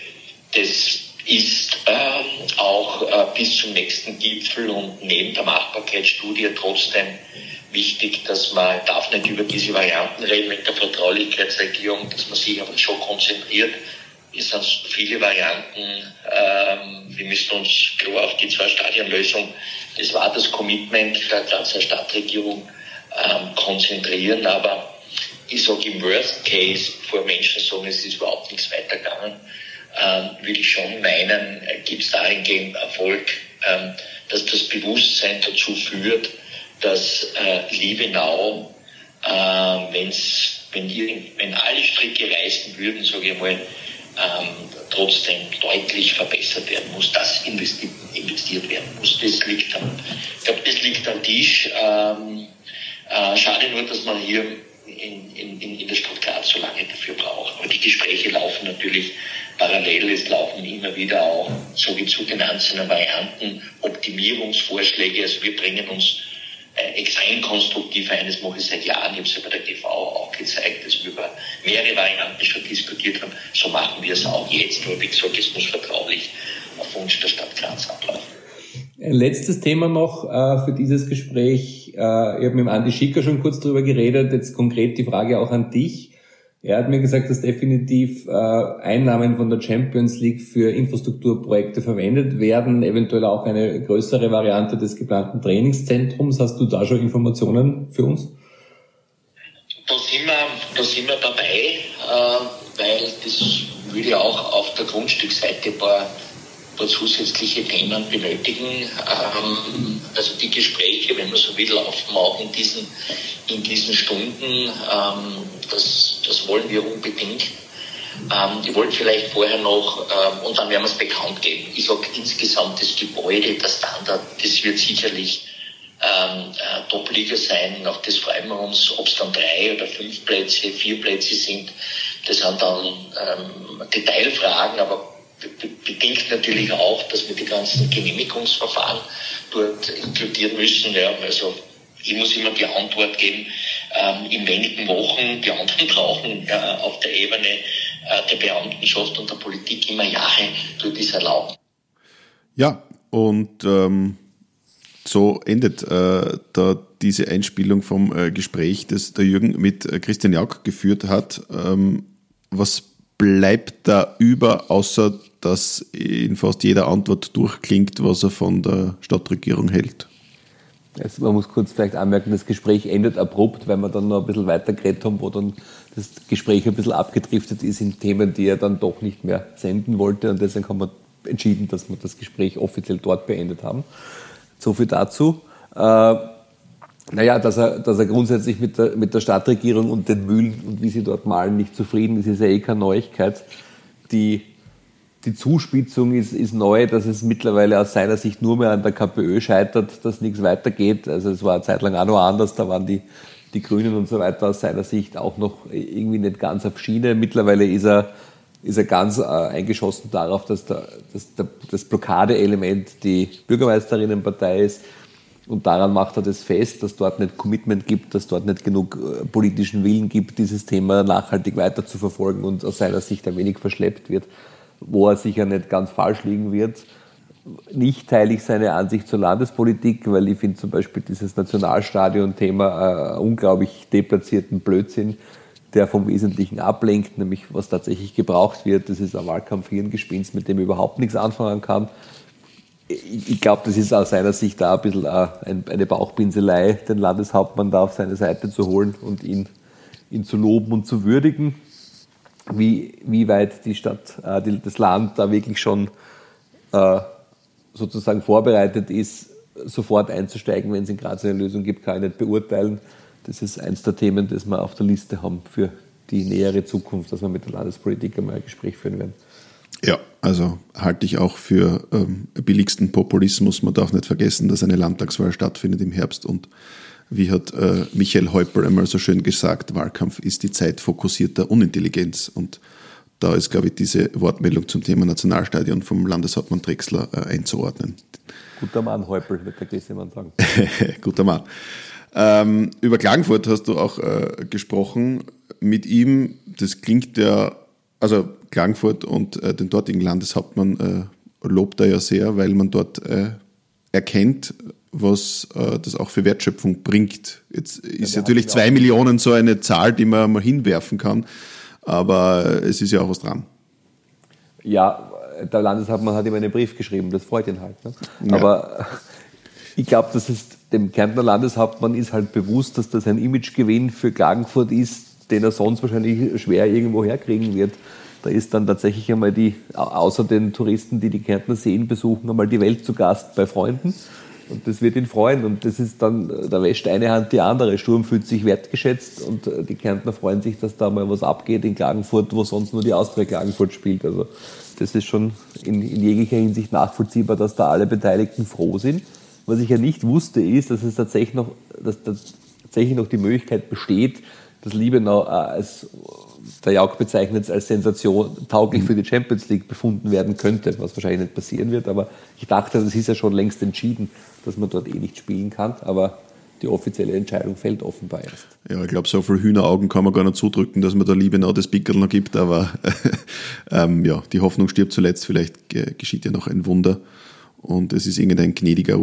Das ist ähm, auch äh, bis zum nächsten Gipfel und neben der Machbarkeitsstudie trotzdem wichtig, dass man darf nicht über diese Varianten reden mit der Vertraulichkeitsregierung, dass man sich aber schon konzentriert. Es sind viele Varianten. Ähm, wir müssen uns klar auf die Zwei-Stadien-Lösung, das war das Commitment der Grazer Stadtregierung, ähm, konzentrieren. Aber ich sage im Worst Case, bevor Menschen sagen, es ist überhaupt nichts weitergegangen, ähm, will ich schon meinen, äh, gibt es dahingehend Erfolg, ähm, dass das Bewusstsein dazu führt, dass äh, Liebenau, äh, wenn's, wenn, ihr, wenn alle Stricke reißen würden, sage ich mal, ähm, trotzdem deutlich verbessert werden muss, dass investi- investiert werden muss. Das liegt am, ich glaube, das liegt am Tisch. Ähm, äh, schade nur, dass man hier in, in, in der Stadt Graz so lange dafür braucht. Aber die Gespräche laufen natürlich parallel, es laufen immer wieder auch so wie zu den einzelnen Varianten Optimierungsvorschläge. Also wir bringen uns äh, extrem konstruktiv ein, das mache ich seit Jahren, ich habe es ja bei der T V auch gezeigt, dass wir über mehrere Varianten schon diskutiert haben. So machen wir es auch jetzt, nur wie gesagt, es muss vertraulich auf Wunsch der Stadt Graz ablaufen. Ein letztes Thema noch äh, für dieses Gespräch. Äh, ich habe mit dem Andi Schicker schon kurz drüber geredet, jetzt konkret die Frage auch an dich. Er hat mir gesagt, dass definitiv äh, Einnahmen von der Champions League für Infrastrukturprojekte verwendet werden, eventuell auch eine größere Variante des geplanten Trainingszentrums. Hast du da schon Informationen für uns? Da sind wir, da sind wir dabei, äh, weil das würde ja auch auf der Grundstückseite ein paar, ein paar zusätzliche Themen benötigen. Ähm, also die Gespräche, wenn man so will, laufen auch in diesen, in diesen Stunden. Ähm, das, das wollen wir unbedingt. Ähm, ich wollte vielleicht vorher noch, ähm, und dann werden wir es bekannt geben. Ich sage insgesamt das Gebäude, der Standard, das wird sicherlich Ähm, äh, Top-Liga sein, auf das freuen wir uns, ob es dann drei oder fünf Plätze, vier Plätze sind, das sind dann ähm, Detailfragen, aber be- bedingt natürlich auch, dass wir die ganzen Genehmigungsverfahren dort inkludieren müssen. Ja, also ich muss immer die Antwort geben, ähm, in wenigen Wochen, die anderen brauchen äh, auf der Ebene äh, der Beamtenschaft und der Politik immer Jahre, dort ist erlaubt. Ja, und ähm so endet äh, da diese Einspielung vom äh, Gespräch, das der Jürgen mit äh, Christian Jauch geführt hat. Ähm, was bleibt da über, außer dass in fast jeder Antwort durchklingt, was er von der Stadtregierung hält? Also man muss kurz vielleicht anmerken, das Gespräch endet abrupt, weil wir dann noch ein bisschen weiter geredet haben, wo dann das Gespräch ein bisschen abgedriftet ist in Themen, die er dann doch nicht mehr senden wollte. Und deswegen haben wir entschieden, dass wir das Gespräch offiziell dort beendet haben. So viel dazu. Äh, naja, dass er, dass er grundsätzlich mit der, mit der Stadtregierung und den Mühlen und wie sie dort malen nicht zufrieden ist, ist ja eh keine Neuigkeit. Die, die Zuspitzung ist, ist neu, dass es mittlerweile aus seiner Sicht nur mehr an der KPÖ scheitert, dass nichts weitergeht. Also es war eine Zeit lang auch noch anders, da waren die, die Grünen und so weiter aus seiner Sicht auch noch irgendwie nicht ganz auf Schiene. Mittlerweile ist er ist er ganz äh, eingeschossen darauf, dass, der, dass der, das Blockadeelement die Bürgermeisterinnenpartei ist. Und daran macht er das fest, dass dort nicht Commitment gibt, dass dort nicht genug äh, politischen Willen gibt, dieses Thema nachhaltig weiter zu verfolgen und aus seiner Sicht ein wenig verschleppt wird, wo er sicher nicht ganz falsch liegen wird. Nicht teile ich seine Ansicht zur Landespolitik, weil ich finde zum Beispiel dieses Nationalstadion-Thema äh, unglaublich deplatzierten Blödsinn, der vom Wesentlichen ablenkt, nämlich was tatsächlich gebraucht wird. Das ist ein Wahlkampf-Hirngespinst, mit dem ich überhaupt nichts anfangen kann. Ich, ich glaube, das ist aus seiner Sicht da ein bisschen eine Bauchpinselei, den Landeshauptmann da auf seine Seite zu holen und ihn, ihn zu loben und zu würdigen. Wie, wie weit die Stadt, äh, die, das Land da wirklich schon äh, sozusagen vorbereitet ist, sofort einzusteigen, wenn es in Graz eine Lösung gibt, kann ich nicht beurteilen. Das ist eins der Themen, das wir auf der Liste haben für die nähere Zukunft, dass wir mit der Landespolitik einmal ein Gespräch führen werden. Ja, also halte ich auch für ähm, billigsten Populismus. Man darf nicht vergessen, dass eine Landtagswahl stattfindet im Herbst und wie hat äh, Michael Häupl einmal so schön gesagt, Wahlkampf ist die Zeit fokussierter Unintelligenz und da ist, glaube ich, diese Wortmeldung zum Thema Nationalstadion vom Landeshauptmann Drechsler äh, einzuordnen. Guter Mann, Häupl, wird der jemand sagen. Guter Mann. Ähm, über Klagenfurt hast du auch äh, gesprochen. Mit ihm, das klingt ja, also Klagenfurt und äh, den dortigen Landeshauptmann äh, lobt er ja sehr, weil man dort äh, erkennt, was äh, das auch für Wertschöpfung bringt. Jetzt ist ja, natürlich zwei Millionen so eine Zahl, die man mal hinwerfen kann, aber es ist ja auch was dran. Ja, der Landeshauptmann hat ihm einen Brief geschrieben, das freut ihn halt. Ne? Ja. Aber ich glaube, dass es dem Kärntner Landeshauptmann ist halt bewusst, dass das ein Imagegewinn für Klagenfurt ist, den er sonst wahrscheinlich schwer irgendwo herkriegen wird. Da ist dann tatsächlich einmal die, außer den Touristen, die die Kärntner Seen besuchen, einmal die Welt zu Gast bei Freunden. Und das wird ihn freuen. Und das ist dann, da wäscht eine Hand die andere. Sturm fühlt sich wertgeschätzt und die Kärntner freuen sich, dass da mal was abgeht in Klagenfurt, wo sonst nur die Austria Klagenfurt spielt. Also das ist schon in, in jeglicher Hinsicht nachvollziehbar, dass da alle Beteiligten froh sind. Was ich ja nicht wusste, ist, dass es tatsächlich noch, dass tatsächlich noch die Möglichkeit besteht, dass Liebenau als der Jauch bezeichnet als Sensation tauglich für die Champions League befunden werden könnte, was wahrscheinlich nicht passieren wird. Aber ich dachte, das ist ja schon längst entschieden, dass man dort eh nicht spielen kann. Aber die offizielle Entscheidung fällt offenbar erst. Ja, ich glaube, so viele Hühneraugen kann man gar nicht zudrücken, dass man da Liebenau das Pickerl noch gibt. Aber ähm, ja, die Hoffnung stirbt zuletzt. Vielleicht geschieht ja noch ein Wunder. Und es ist irgendein gnädiger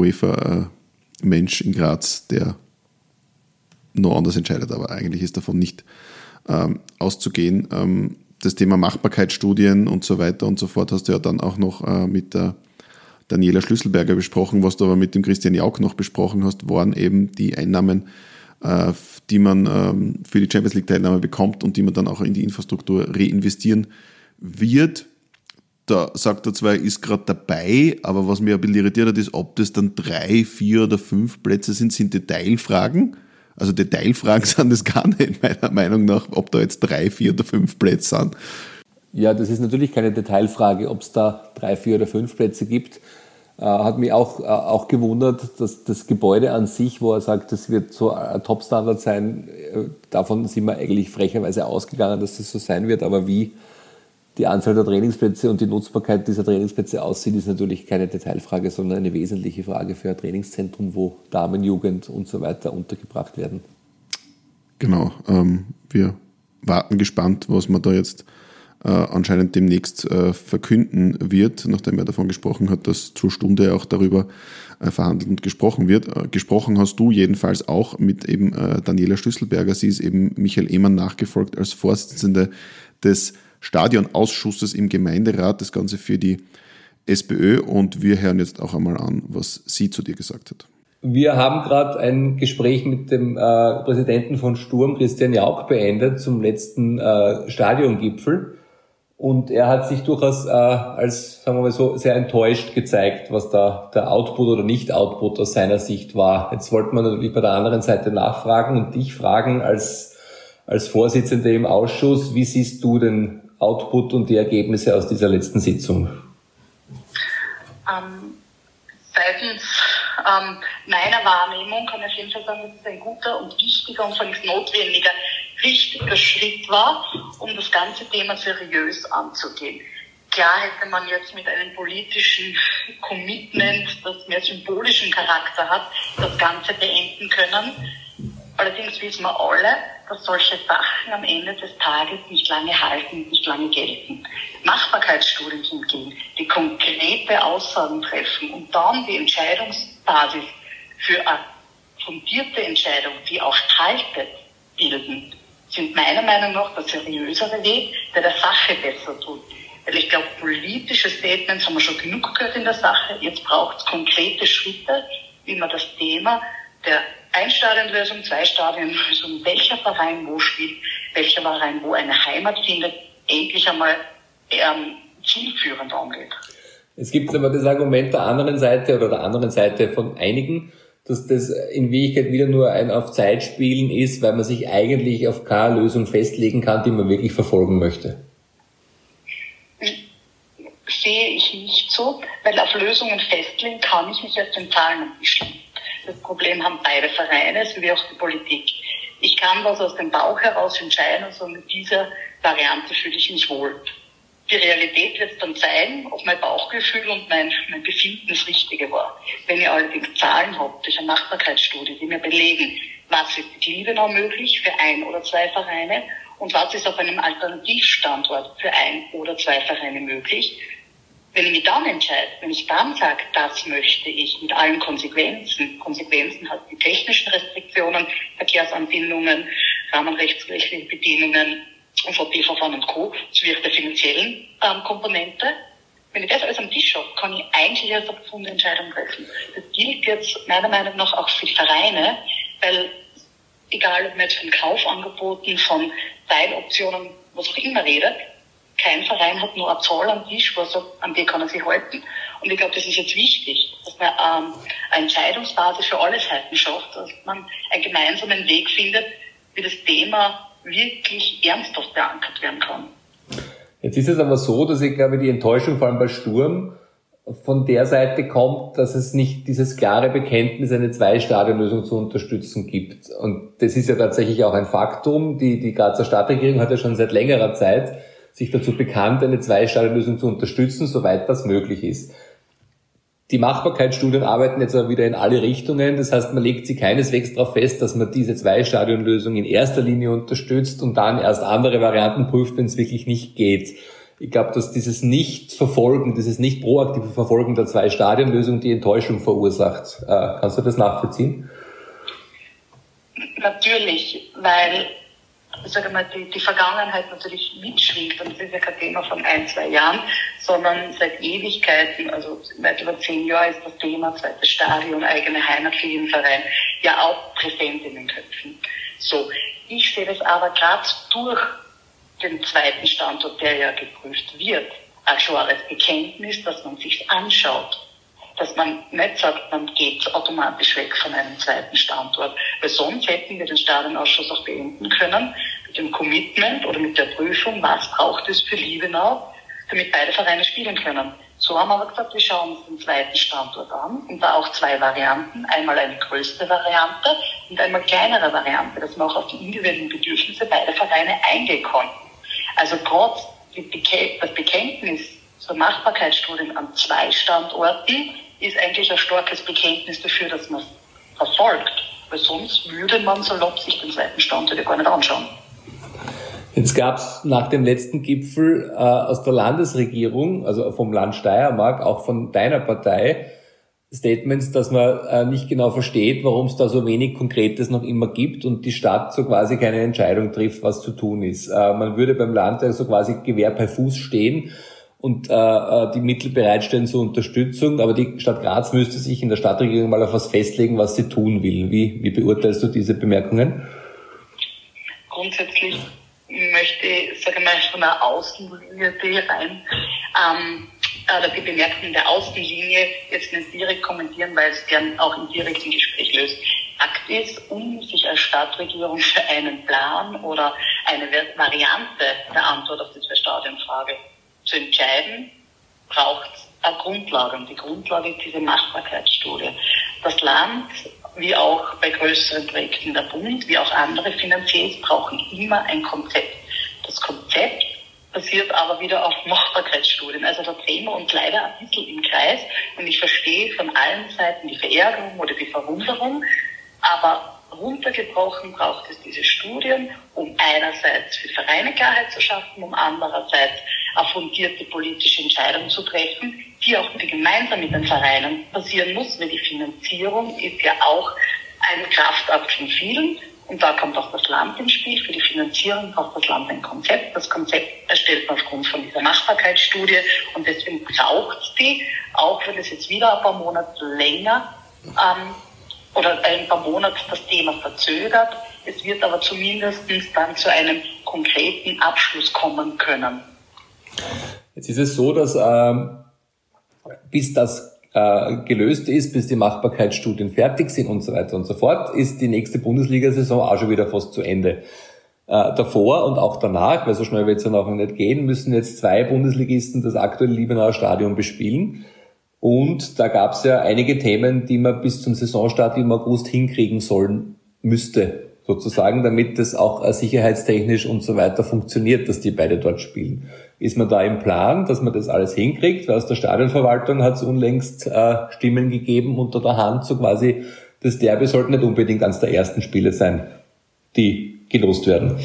UEFA-Mensch in Graz, der noch anders entscheidet, aber eigentlich ist davon nicht ähm, auszugehen. Ähm, das Thema Machbarkeitsstudien und so weiter und so fort hast du ja dann auch noch äh, mit der Daniela Schlüsselberger besprochen. Was du aber mit dem Christian Jauch noch besprochen hast, waren eben die Einnahmen, äh, die man ähm, für die Champions League Teilnahme bekommt und die man dann auch in die Infrastruktur reinvestieren wird. Da sagt er zwar, er ist gerade dabei, aber was mir ein bisschen irritiert hat, ist, ob das dann drei, vier oder fünf Plätze sind, sind Detailfragen. Also Detailfragen sind das gar nicht, meiner Meinung nach, ob da jetzt drei, vier oder fünf Plätze sind. Ja, das ist natürlich keine Detailfrage, ob es da drei, vier oder fünf Plätze gibt. Äh, hat mich auch, äh, auch gewundert, dass das Gebäude an sich, wo er sagt, das wird so ein Top-Standard sein, äh, davon sind wir eigentlich frecherweise ausgegangen, dass das so sein wird. Aber wie die Anzahl der Trainingsplätze und die Nutzbarkeit dieser Trainingsplätze aussieht, ist natürlich keine Detailfrage, sondern eine wesentliche Frage für ein Trainingszentrum, wo Damen, Jugend und so weiter untergebracht werden. Genau, ähm, wir warten gespannt, was man da jetzt äh, anscheinend demnächst äh, verkünden wird, nachdem er davon gesprochen hat, dass zur Stunde auch darüber äh, verhandelt und gesprochen wird. Äh, gesprochen hast du jedenfalls auch mit eben äh, Daniela Schlüsselberger. Sie ist eben Michael Ehmann nachgefolgt als Vorsitzende des Stadionausschusses im Gemeinderat, das Ganze für die SPÖ, und wir hören jetzt auch einmal an, was sie zu dir gesagt hat. Wir haben gerade ein Gespräch mit dem äh, Präsidenten von Sturm, Christian Jauch, beendet zum letzten äh, Stadiongipfel, und er hat sich durchaus äh, als, sagen wir mal so, sehr enttäuscht gezeigt, was da der Output oder Nicht-Output aus seiner Sicht war. Jetzt wollten wir natürlich bei der anderen Seite nachfragen und dich fragen als als Vorsitzende im Ausschuss, wie siehst du den Output und die Ergebnisse aus dieser letzten Sitzung? Ähm, seitens ähm, meiner Wahrnehmung kann ich auf jeden Fall sagen, dass es ein guter und wichtiger und völlig notwendiger, richtiger Schritt war, um das ganze Thema seriös anzugehen. Klar hätte man jetzt mit einem politischen Commitment, das mehr symbolischen Charakter hat, das Ganze beenden können. Allerdings wissen wir alle, dass solche Sachen am Ende des Tages nicht lange halten, nicht lange gelten. Machbarkeitsstudien hingegen, die konkrete Aussagen treffen und dann die Entscheidungsbasis für eine fundierte Entscheidung, die auch haltet, bilden, sind meiner Meinung nach der seriösere Weg, der der Sache besser tut. Weil ich glaube, politische Statements haben wir schon genug gehört in der Sache. Jetzt braucht es konkrete Schritte, wie man das Thema der Ein-Stadion-Lösung, Zwei-Stadion-Lösung, welcher Verein wo spielt, welcher Verein wo eine Heimat findet, endlich einmal ähm, zielführend angeht. Es gibt aber das Argument der anderen Seite oder der anderen Seite von einigen, dass das in Wirklichkeit wieder nur ein auf Zeit spielen ist, weil man sich eigentlich auf keine Lösung festlegen kann, die man wirklich verfolgen möchte. Sehe ich nicht so, weil auf Lösungen festlegen kann ich mich jetzt in Zahlen bestimmen. Das Problem haben beide Vereine, sowie auch die Politik. Ich kann was aus dem Bauch heraus entscheiden und so mit dieser Variante fühle ich mich wohl. Die Realität wird dann zeigen, ob mein Bauchgefühl und mein, mein Befinden das Richtige war. Wenn ihr allerdings Zahlen habt, durch eine Machbarkeitsstudie, die mir belegen, was ist mit Liebenau möglich für ein oder zwei Vereine und was ist auf einem Alternativstandort für ein oder zwei Vereine möglich, wenn ich mich dann entscheide, wenn ich dann sage, das möchte ich mit allen Konsequenzen, Konsequenzen hat die technischen Restriktionen, Verkehrsanbindungen, rahmenrechtsrechtliche Bedingungen, U V P-Verfahren und Co., sowie auch der finanziellen ähm, Komponente. Wenn ich das alles am Tisch habe, kann ich eigentlich eine profunde Entscheidung treffen. Das gilt jetzt meiner Meinung nach auch für die Vereine, weil egal ob man jetzt von Kaufangeboten, von Teiloptionen, was auch immer redet, kein Verein hat nur eine Zahl am Tisch, wo er sagt, an die kann er sich halten. Und ich glaube, das ist jetzt wichtig, dass man ähm, eine Entscheidungsbasis für alle Seiten schafft, dass man einen gemeinsamen Weg findet, wie das Thema wirklich ernsthaft verankert werden kann. Jetzt ist es aber so, dass ich glaube, die Enttäuschung vor allem bei Sturm von der Seite kommt, dass es nicht dieses klare Bekenntnis, eine Zwei-Stadion-Lösung zu unterstützen gibt. Und das ist ja tatsächlich auch ein Faktum. Die, die Grazer Stadtregierung hat ja schon seit längerer Zeit sich dazu bekannt, eine Zwei-Stadion-Lösung zu unterstützen, soweit das möglich ist. Die Machbarkeitsstudien arbeiten jetzt aber wieder in alle Richtungen. Das heißt, man legt sich keineswegs darauf fest, dass man diese Zwei-Stadion-Lösung in erster Linie unterstützt und dann erst andere Varianten prüft, wenn es wirklich nicht geht. Ich glaube, dass dieses Nicht-Verfolgen, dieses nicht proaktive Verfolgen der Zwei-Stadion-Lösung die Enttäuschung verursacht. Äh, kannst du das nachvollziehen? Natürlich, weil ich sage mal, die, die Vergangenheit natürlich mitschwingt. Und das ist ja kein Thema von ein, zwei Jahren, sondern seit Ewigkeiten, also seit über zehn Jahren ist das Thema zweites Stadion, eigene Heimat für jeden Verein ja auch präsent in den Köpfen. So, ich sehe das aber gerade durch den zweiten Standort, der ja geprüft wird, auch schon als Bekenntnis, dass man sich anschaut. Dass man nicht sagt, man geht automatisch weg von einem zweiten Standort. Weil sonst hätten wir den Stadionausschuss auch beenden können mit dem Commitment oder mit der Prüfung, was braucht es für Liebenau, damit beide Vereine spielen können. So haben wir aber gesagt, wir schauen uns den zweiten Standort an und da auch zwei Varianten. Einmal eine größere Variante und einmal kleinere Variante, dass man auch auf die individuellen Bedürfnisse beider Vereine eingehen kann. Also gerade das Bekenntnis zur Machbarkeitsstudien an zwei Standorten ist eigentlich ein starkes Bekenntnis dafür, dass man es verfolgt. Weil sonst würde man salopp sich den zweiten Standort ja gar nicht anschauen. Jetzt gab es nach dem letzten Gipfel äh, aus der Landesregierung, also vom Land Steiermark, auch von deiner Partei, Statements, dass man äh, nicht genau versteht, warum es da so wenig Konkretes noch immer gibt und die Stadt so quasi keine Entscheidung trifft, was zu tun ist. Äh, man würde beim Land ja so quasi Gewehr bei Fuß stehen und äh, die Mittel bereitstellen zur Unterstützung, aber die Stadt Graz müsste sich in der Stadtregierung mal auf was festlegen, was sie tun will. Wie, wie beurteilst du diese Bemerkungen? Grundsätzlich möchte ich, sage ich mal, von der Außenlinie rein, ähm, oder die Bemerkungen der Außenlinie jetzt nicht direkt kommentieren, weil es gern auch im direkten Gespräch löst. Fakt ist, um sich als Stadtregierung für einen Plan oder eine Variante der Antwort auf die Zwei-Stadien-Frage zu entscheiden, braucht es eine Grundlage. Und die Grundlage ist diese Machbarkeitsstudie. Das Land, wie auch bei größeren Projekten der Bund, wie auch andere Finanziers, brauchen immer ein Konzept. Das Konzept basiert aber wieder auf Machbarkeitsstudien. Also da drehen wir uns leider ein bisschen im Kreis. Und ich verstehe von allen Seiten die Verärgerung oder die Verwunderung. Aber runtergebrochen braucht es diese Studien, um einerseits für Vereine Klarheit zu schaffen, um andererseits eine fundierte politische Entscheidung zu treffen, die auch gemeinsam mit den Vereinen passieren muss, weil die Finanzierung ist ja auch ein Kraftakt von vielen. Und da kommt auch das Land ins Spiel. Für die Finanzierung braucht das Land ein Konzept. Das Konzept erstellt man aufgrund von dieser Machbarkeitsstudie. Und deswegen braucht es die, auch wenn es jetzt wieder ein paar Monate länger ähm, oder ein paar Monate das Thema verzögert. Es wird aber zumindest dann zu einem konkreten Abschluss kommen können. Jetzt ist es so, dass ähm, bis das äh, gelöst ist, bis die Machbarkeitsstudien fertig sind und so weiter und so fort, ist die nächste Bundesliga-Saison auch schon wieder fast zu Ende. Äh, davor und auch danach, weil so schnell wird es ja noch nicht gehen, müssen jetzt zwei Bundesligisten das aktuelle Liebenauer Stadion bespielen. Und da gab es ja einige Themen, die man bis zum Saisonstart im August hinkriegen sollen müsste, sozusagen, damit das auch sicherheitstechnisch und so weiter funktioniert, dass die beide dort spielen. Ist man da im Plan, dass man das alles hinkriegt? Weil aus der Stadionverwaltung hat es unlängst äh, Stimmen gegeben unter der Hand, so quasi, das Derby sollte nicht unbedingt eines der ersten Spiele sein, die gelost werden.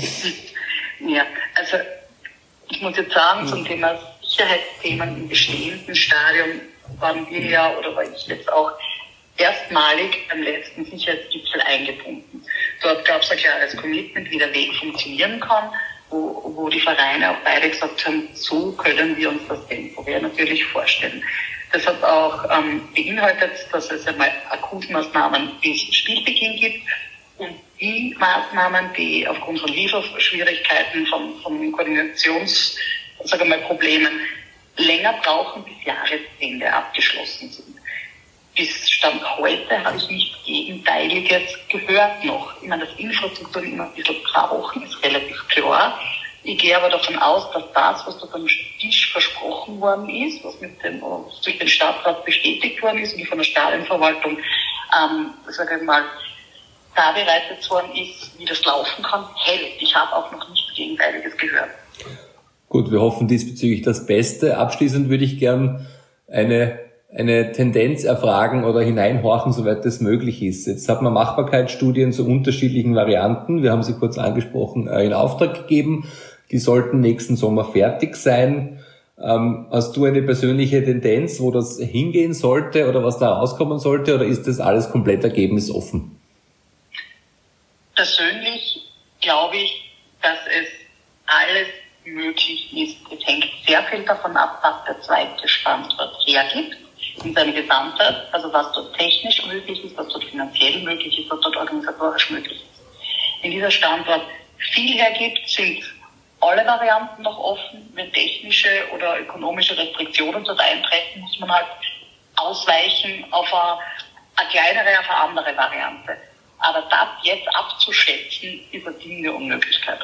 Ja, also ich muss jetzt sagen, zum Thema Sicherheitsthemen im bestehenden Stadion waren wir ja, oder war ich jetzt auch erstmalig beim letzten Sicherheitsgipfel eingebunden. Dort gab es ein klares Commitment, wie der Weg funktionieren kann, wo, wo die Vereine auch beide gesagt haben, so können wir uns das temporär natürlich vorstellen. Das hat auch ähm, beinhaltet, dass es einmal Akutmaßnahmen bis Spielbeginn gibt und die Maßnahmen, die aufgrund von Lieferschwierigkeiten, von, von Koordinations, sagen wir mal, Problemen länger brauchen, bis Jahresende abgeschlossen sind. Bis Stand heute habe ich nichts Gegenteiliges gehört noch. Ich meine, dass Infrastruktur immer ein bisschen brauchen, ist relativ klar. Ich gehe aber davon aus, dass das, was dort am Tisch versprochen worden ist, was mit dem, was durch den Stadtrat bestätigt worden ist und von der Stadionverwaltung, ähm, sage ich mal, da bereitet worden ist, wie das laufen kann, hält. Ich habe auch noch nichts Gegenteiliges gehört. Gut, wir hoffen diesbezüglich das Beste. Abschließend würde ich gern eine, eine Tendenz erfragen oder hineinhorchen, soweit das möglich ist. Jetzt hat man Machbarkeitsstudien zu unterschiedlichen Varianten. Wir haben sie kurz angesprochen, in Auftrag gegeben. Die sollten nächsten Sommer fertig sein. Ähm, hast du eine persönliche Tendenz, wo das hingehen sollte oder was da rauskommen sollte, oder ist das alles komplett ergebnisoffen? Persönlich glaube ich, dass es alles möglich ist. Es hängt sehr viel davon ab, was der zweite Standort hergibt in seiner Gesamtheit, also was dort technisch möglich ist, was dort finanziell möglich ist, was dort organisatorisch möglich ist. Wenn dieser Standort viel hergibt, sind alle Varianten noch offen. Wenn technische oder ökonomische Restriktionen dort eintreffen, muss man halt ausweichen auf eine, eine kleinere, auf eine andere Variante. Aber das jetzt abzuschätzen, ist eine ziemliche Unmöglichkeit.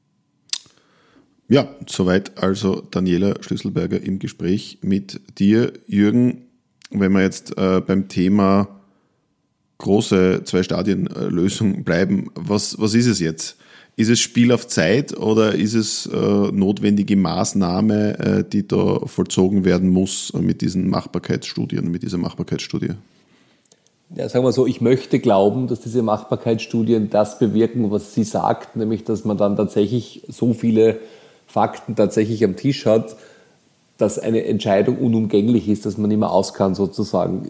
Ja, soweit also Daniela Schlüsselberger im Gespräch mit dir, Jürgen. Wenn wir jetzt äh, beim Thema große Zwei-Stadien-Lösung bleiben, was, was ist es jetzt? Ist es Spiel auf Zeit oder ist es äh, notwendige Maßnahme, äh, die da vollzogen werden muss äh, mit diesen Machbarkeitsstudien, mit dieser Machbarkeitsstudie? Ja, sagen wir so, ich möchte glauben, dass diese Machbarkeitsstudien das bewirken, was sie sagt, nämlich, dass man dann tatsächlich so viele Fakten tatsächlich am Tisch hat, dass eine Entscheidung unumgänglich ist, dass man nicht mehr aus kann sozusagen.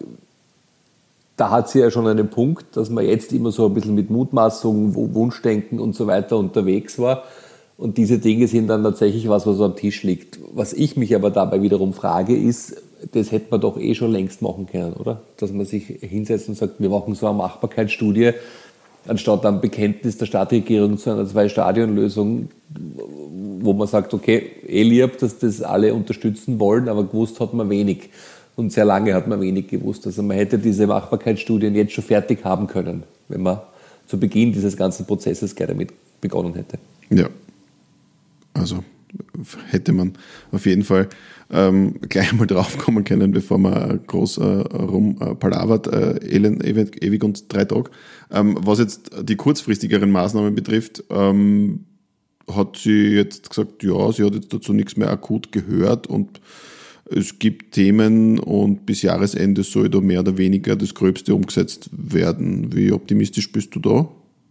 Da hat sie ja schon einen Punkt, dass man jetzt immer so ein bisschen mit Mutmaßungen, Wunschdenken und so weiter unterwegs war. Und diese Dinge sind dann tatsächlich was, was so am Tisch liegt. Was ich mich aber dabei wiederum frage, ist, das hätte man doch eh schon längst machen können, oder? Dass man sich hinsetzt und sagt, wir machen so eine Machbarkeitsstudie, anstatt ein Bekenntnis der Stadtregierung zu einer Zwei-Stadien-Lösung, wo man sagt, okay, eh lieb, dass das alle unterstützen wollen, aber gewusst hat man wenig. Und sehr lange hat man wenig gewusst. Also man hätte diese Machbarkeitsstudien jetzt schon fertig haben können, wenn man zu Beginn dieses ganzen Prozesses gerne damit begonnen hätte. Ja, also hätte man auf jeden Fall ähm, gleich mal draufkommen können, bevor man groß äh, rumpalavert, äh, ewig, ewig und drei Tage. Ähm, was jetzt die kurzfristigeren Maßnahmen betrifft, ähm, hat sie jetzt gesagt, ja, sie hat jetzt dazu nichts mehr akut gehört und es gibt Themen und bis Jahresende soll da mehr oder weniger das Gröbste umgesetzt werden. Wie optimistisch bist du da?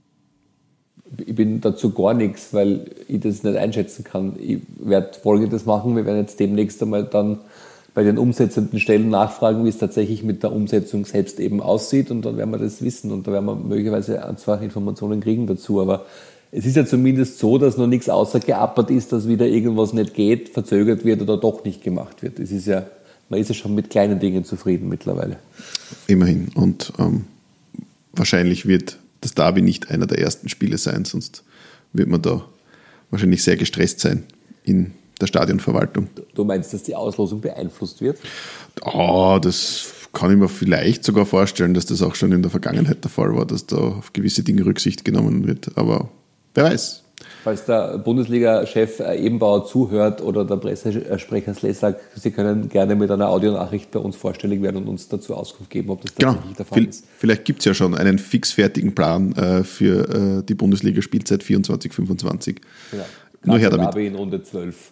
Ich bin dazu gar nichts, weil ich das nicht einschätzen kann. Ich werde Folgendes machen. Wir werden jetzt demnächst einmal dann bei den umsetzenden Stellen nachfragen, wie es tatsächlich mit der Umsetzung selbst eben aussieht, und dann werden wir das wissen und da werden wir möglicherweise ein, zwei Informationen kriegen dazu. Aber es ist ja zumindest so, dass noch nichts außer geappert ist, dass wieder irgendwas nicht geht, verzögert wird oder doch nicht gemacht wird. Es ist ja, man ist ja schon mit kleinen Dingen zufrieden mittlerweile. Immerhin. Und ähm, wahrscheinlich wird das Derby nicht einer der ersten Spiele sein, sonst wird man da wahrscheinlich sehr gestresst sein in der Stadionverwaltung. Du meinst, dass die Auslosung beeinflusst wird? Oh, das kann ich mir vielleicht sogar vorstellen, dass das auch schon in der Vergangenheit der Fall war, dass da auf gewisse Dinge Rücksicht genommen wird. Aber wer weiß. Falls der Bundesliga-Chef Ebenbauer zuhört oder der Pressesprecher Slezak, Sie können gerne mit einer Audionachricht bei uns vorstellig werden und uns dazu Auskunft geben, ob das tatsächlich genau. der Fall ist. Vielleicht gibt es ja schon einen fixfertigen Plan äh, für äh, die Bundesliga-Spielzeit vierundzwanzig fünfundzwanzig. Genau. Nur her damit. Derby in Runde zwölf.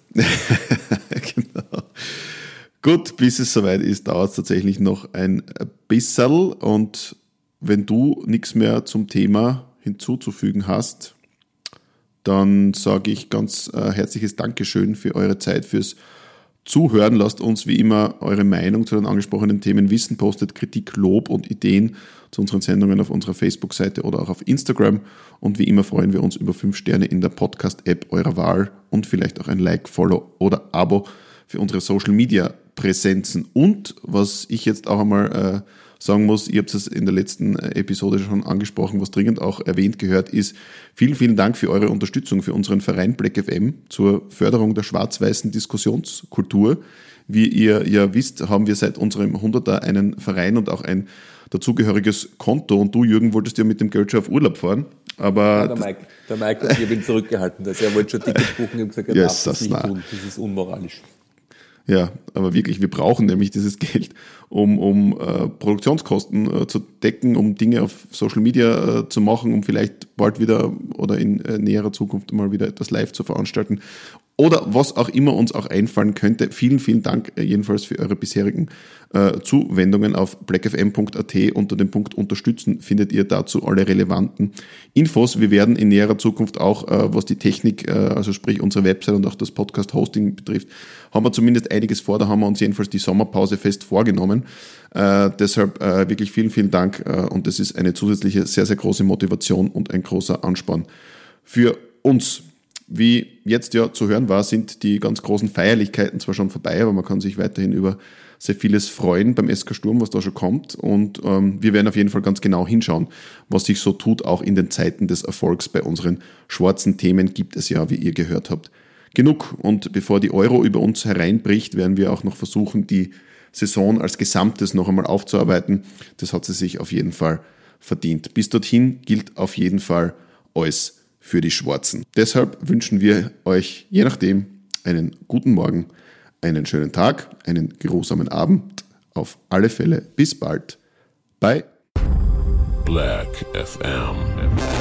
Genau. Gut, bis es soweit ist, dauert es tatsächlich noch ein bisschen. Und wenn du nichts mehr zum Thema hinzuzufügen hast, dann sage ich ganz äh, herzliches Dankeschön für eure Zeit, fürs Zuhören. Lasst uns wie immer eure Meinung zu den angesprochenen Themen wissen. Postet Kritik, Lob und Ideen zu unseren Sendungen auf unserer Facebook-Seite oder auch auf Instagram. Und wie immer freuen wir uns über fünf Sterne in der Podcast-App eurer Wahl und vielleicht auch ein Like, Follow oder Abo für unsere Social-Media-Präsenzen. Und was ich jetzt auch einmal äh, sagen muss, ihr habt es in der letzten Episode schon angesprochen, was dringend auch erwähnt gehört, ist, vielen, vielen Dank für eure Unterstützung für unseren Verein Black F M zur Förderung der schwarz-weißen Diskussionskultur. Wie ihr ja wisst, haben wir seit unserem hunderter einen Verein und auch ein dazugehöriges Konto. Und du, Jürgen, wolltest ja mit dem Geld schon auf Urlaub fahren. Aber ja, der Mike, der Mike und ich habe ihn zurückgehalten. Also er wollte schon Ticket buchen und gesagt, er ja, darf das nicht nah. tun. Das ist unmoralisch. Ja, aber wirklich, wir brauchen nämlich dieses Geld, um, um äh, Produktionskosten äh, zu decken, um Dinge auf Social Media äh, zu machen, um vielleicht bald wieder oder in äh, näherer Zukunft mal wieder etwas live zu veranstalten. Oder was auch immer uns auch einfallen könnte. Vielen, vielen Dank äh, jedenfalls für eure bisherigen äh, Zuwendungen auf black f m punkt a t. Unter dem Punkt Unterstützen findet ihr dazu alle relevanten Infos. Wir werden in näherer Zukunft auch, äh, was die Technik, äh, also sprich unsere Website und auch das Podcast-Hosting betrifft, haben wir zumindest einiges vor. Da haben wir uns jedenfalls die Sommerpause fest vorgenommen. Äh, deshalb äh, wirklich vielen, vielen Dank. Äh, und das ist eine zusätzliche, sehr, sehr große Motivation und ein großer Ansporn für uns. wie jetzt ja zu hören war, sind die ganz großen Feierlichkeiten zwar schon vorbei, aber man kann sich weiterhin über sehr vieles freuen beim S K Sturm, was da schon kommt. Und ähm, wir werden auf jeden Fall ganz genau hinschauen, was sich so tut, auch in den Zeiten des Erfolgs. Bei unseren schwarzen Themen gibt es ja, wie ihr gehört habt, genug. Und bevor die Euro über uns hereinbricht, werden wir auch noch versuchen, die Saison als Gesamtes noch einmal aufzuarbeiten. Das hat sie sich auf jeden Fall verdient. Bis dorthin gilt auf jeden Fall alles für die Schwarzen. Deshalb wünschen wir euch, je nachdem, einen guten Morgen, einen schönen Tag, einen geruhsamen Abend. Auf alle Fälle bis bald bei Black F M.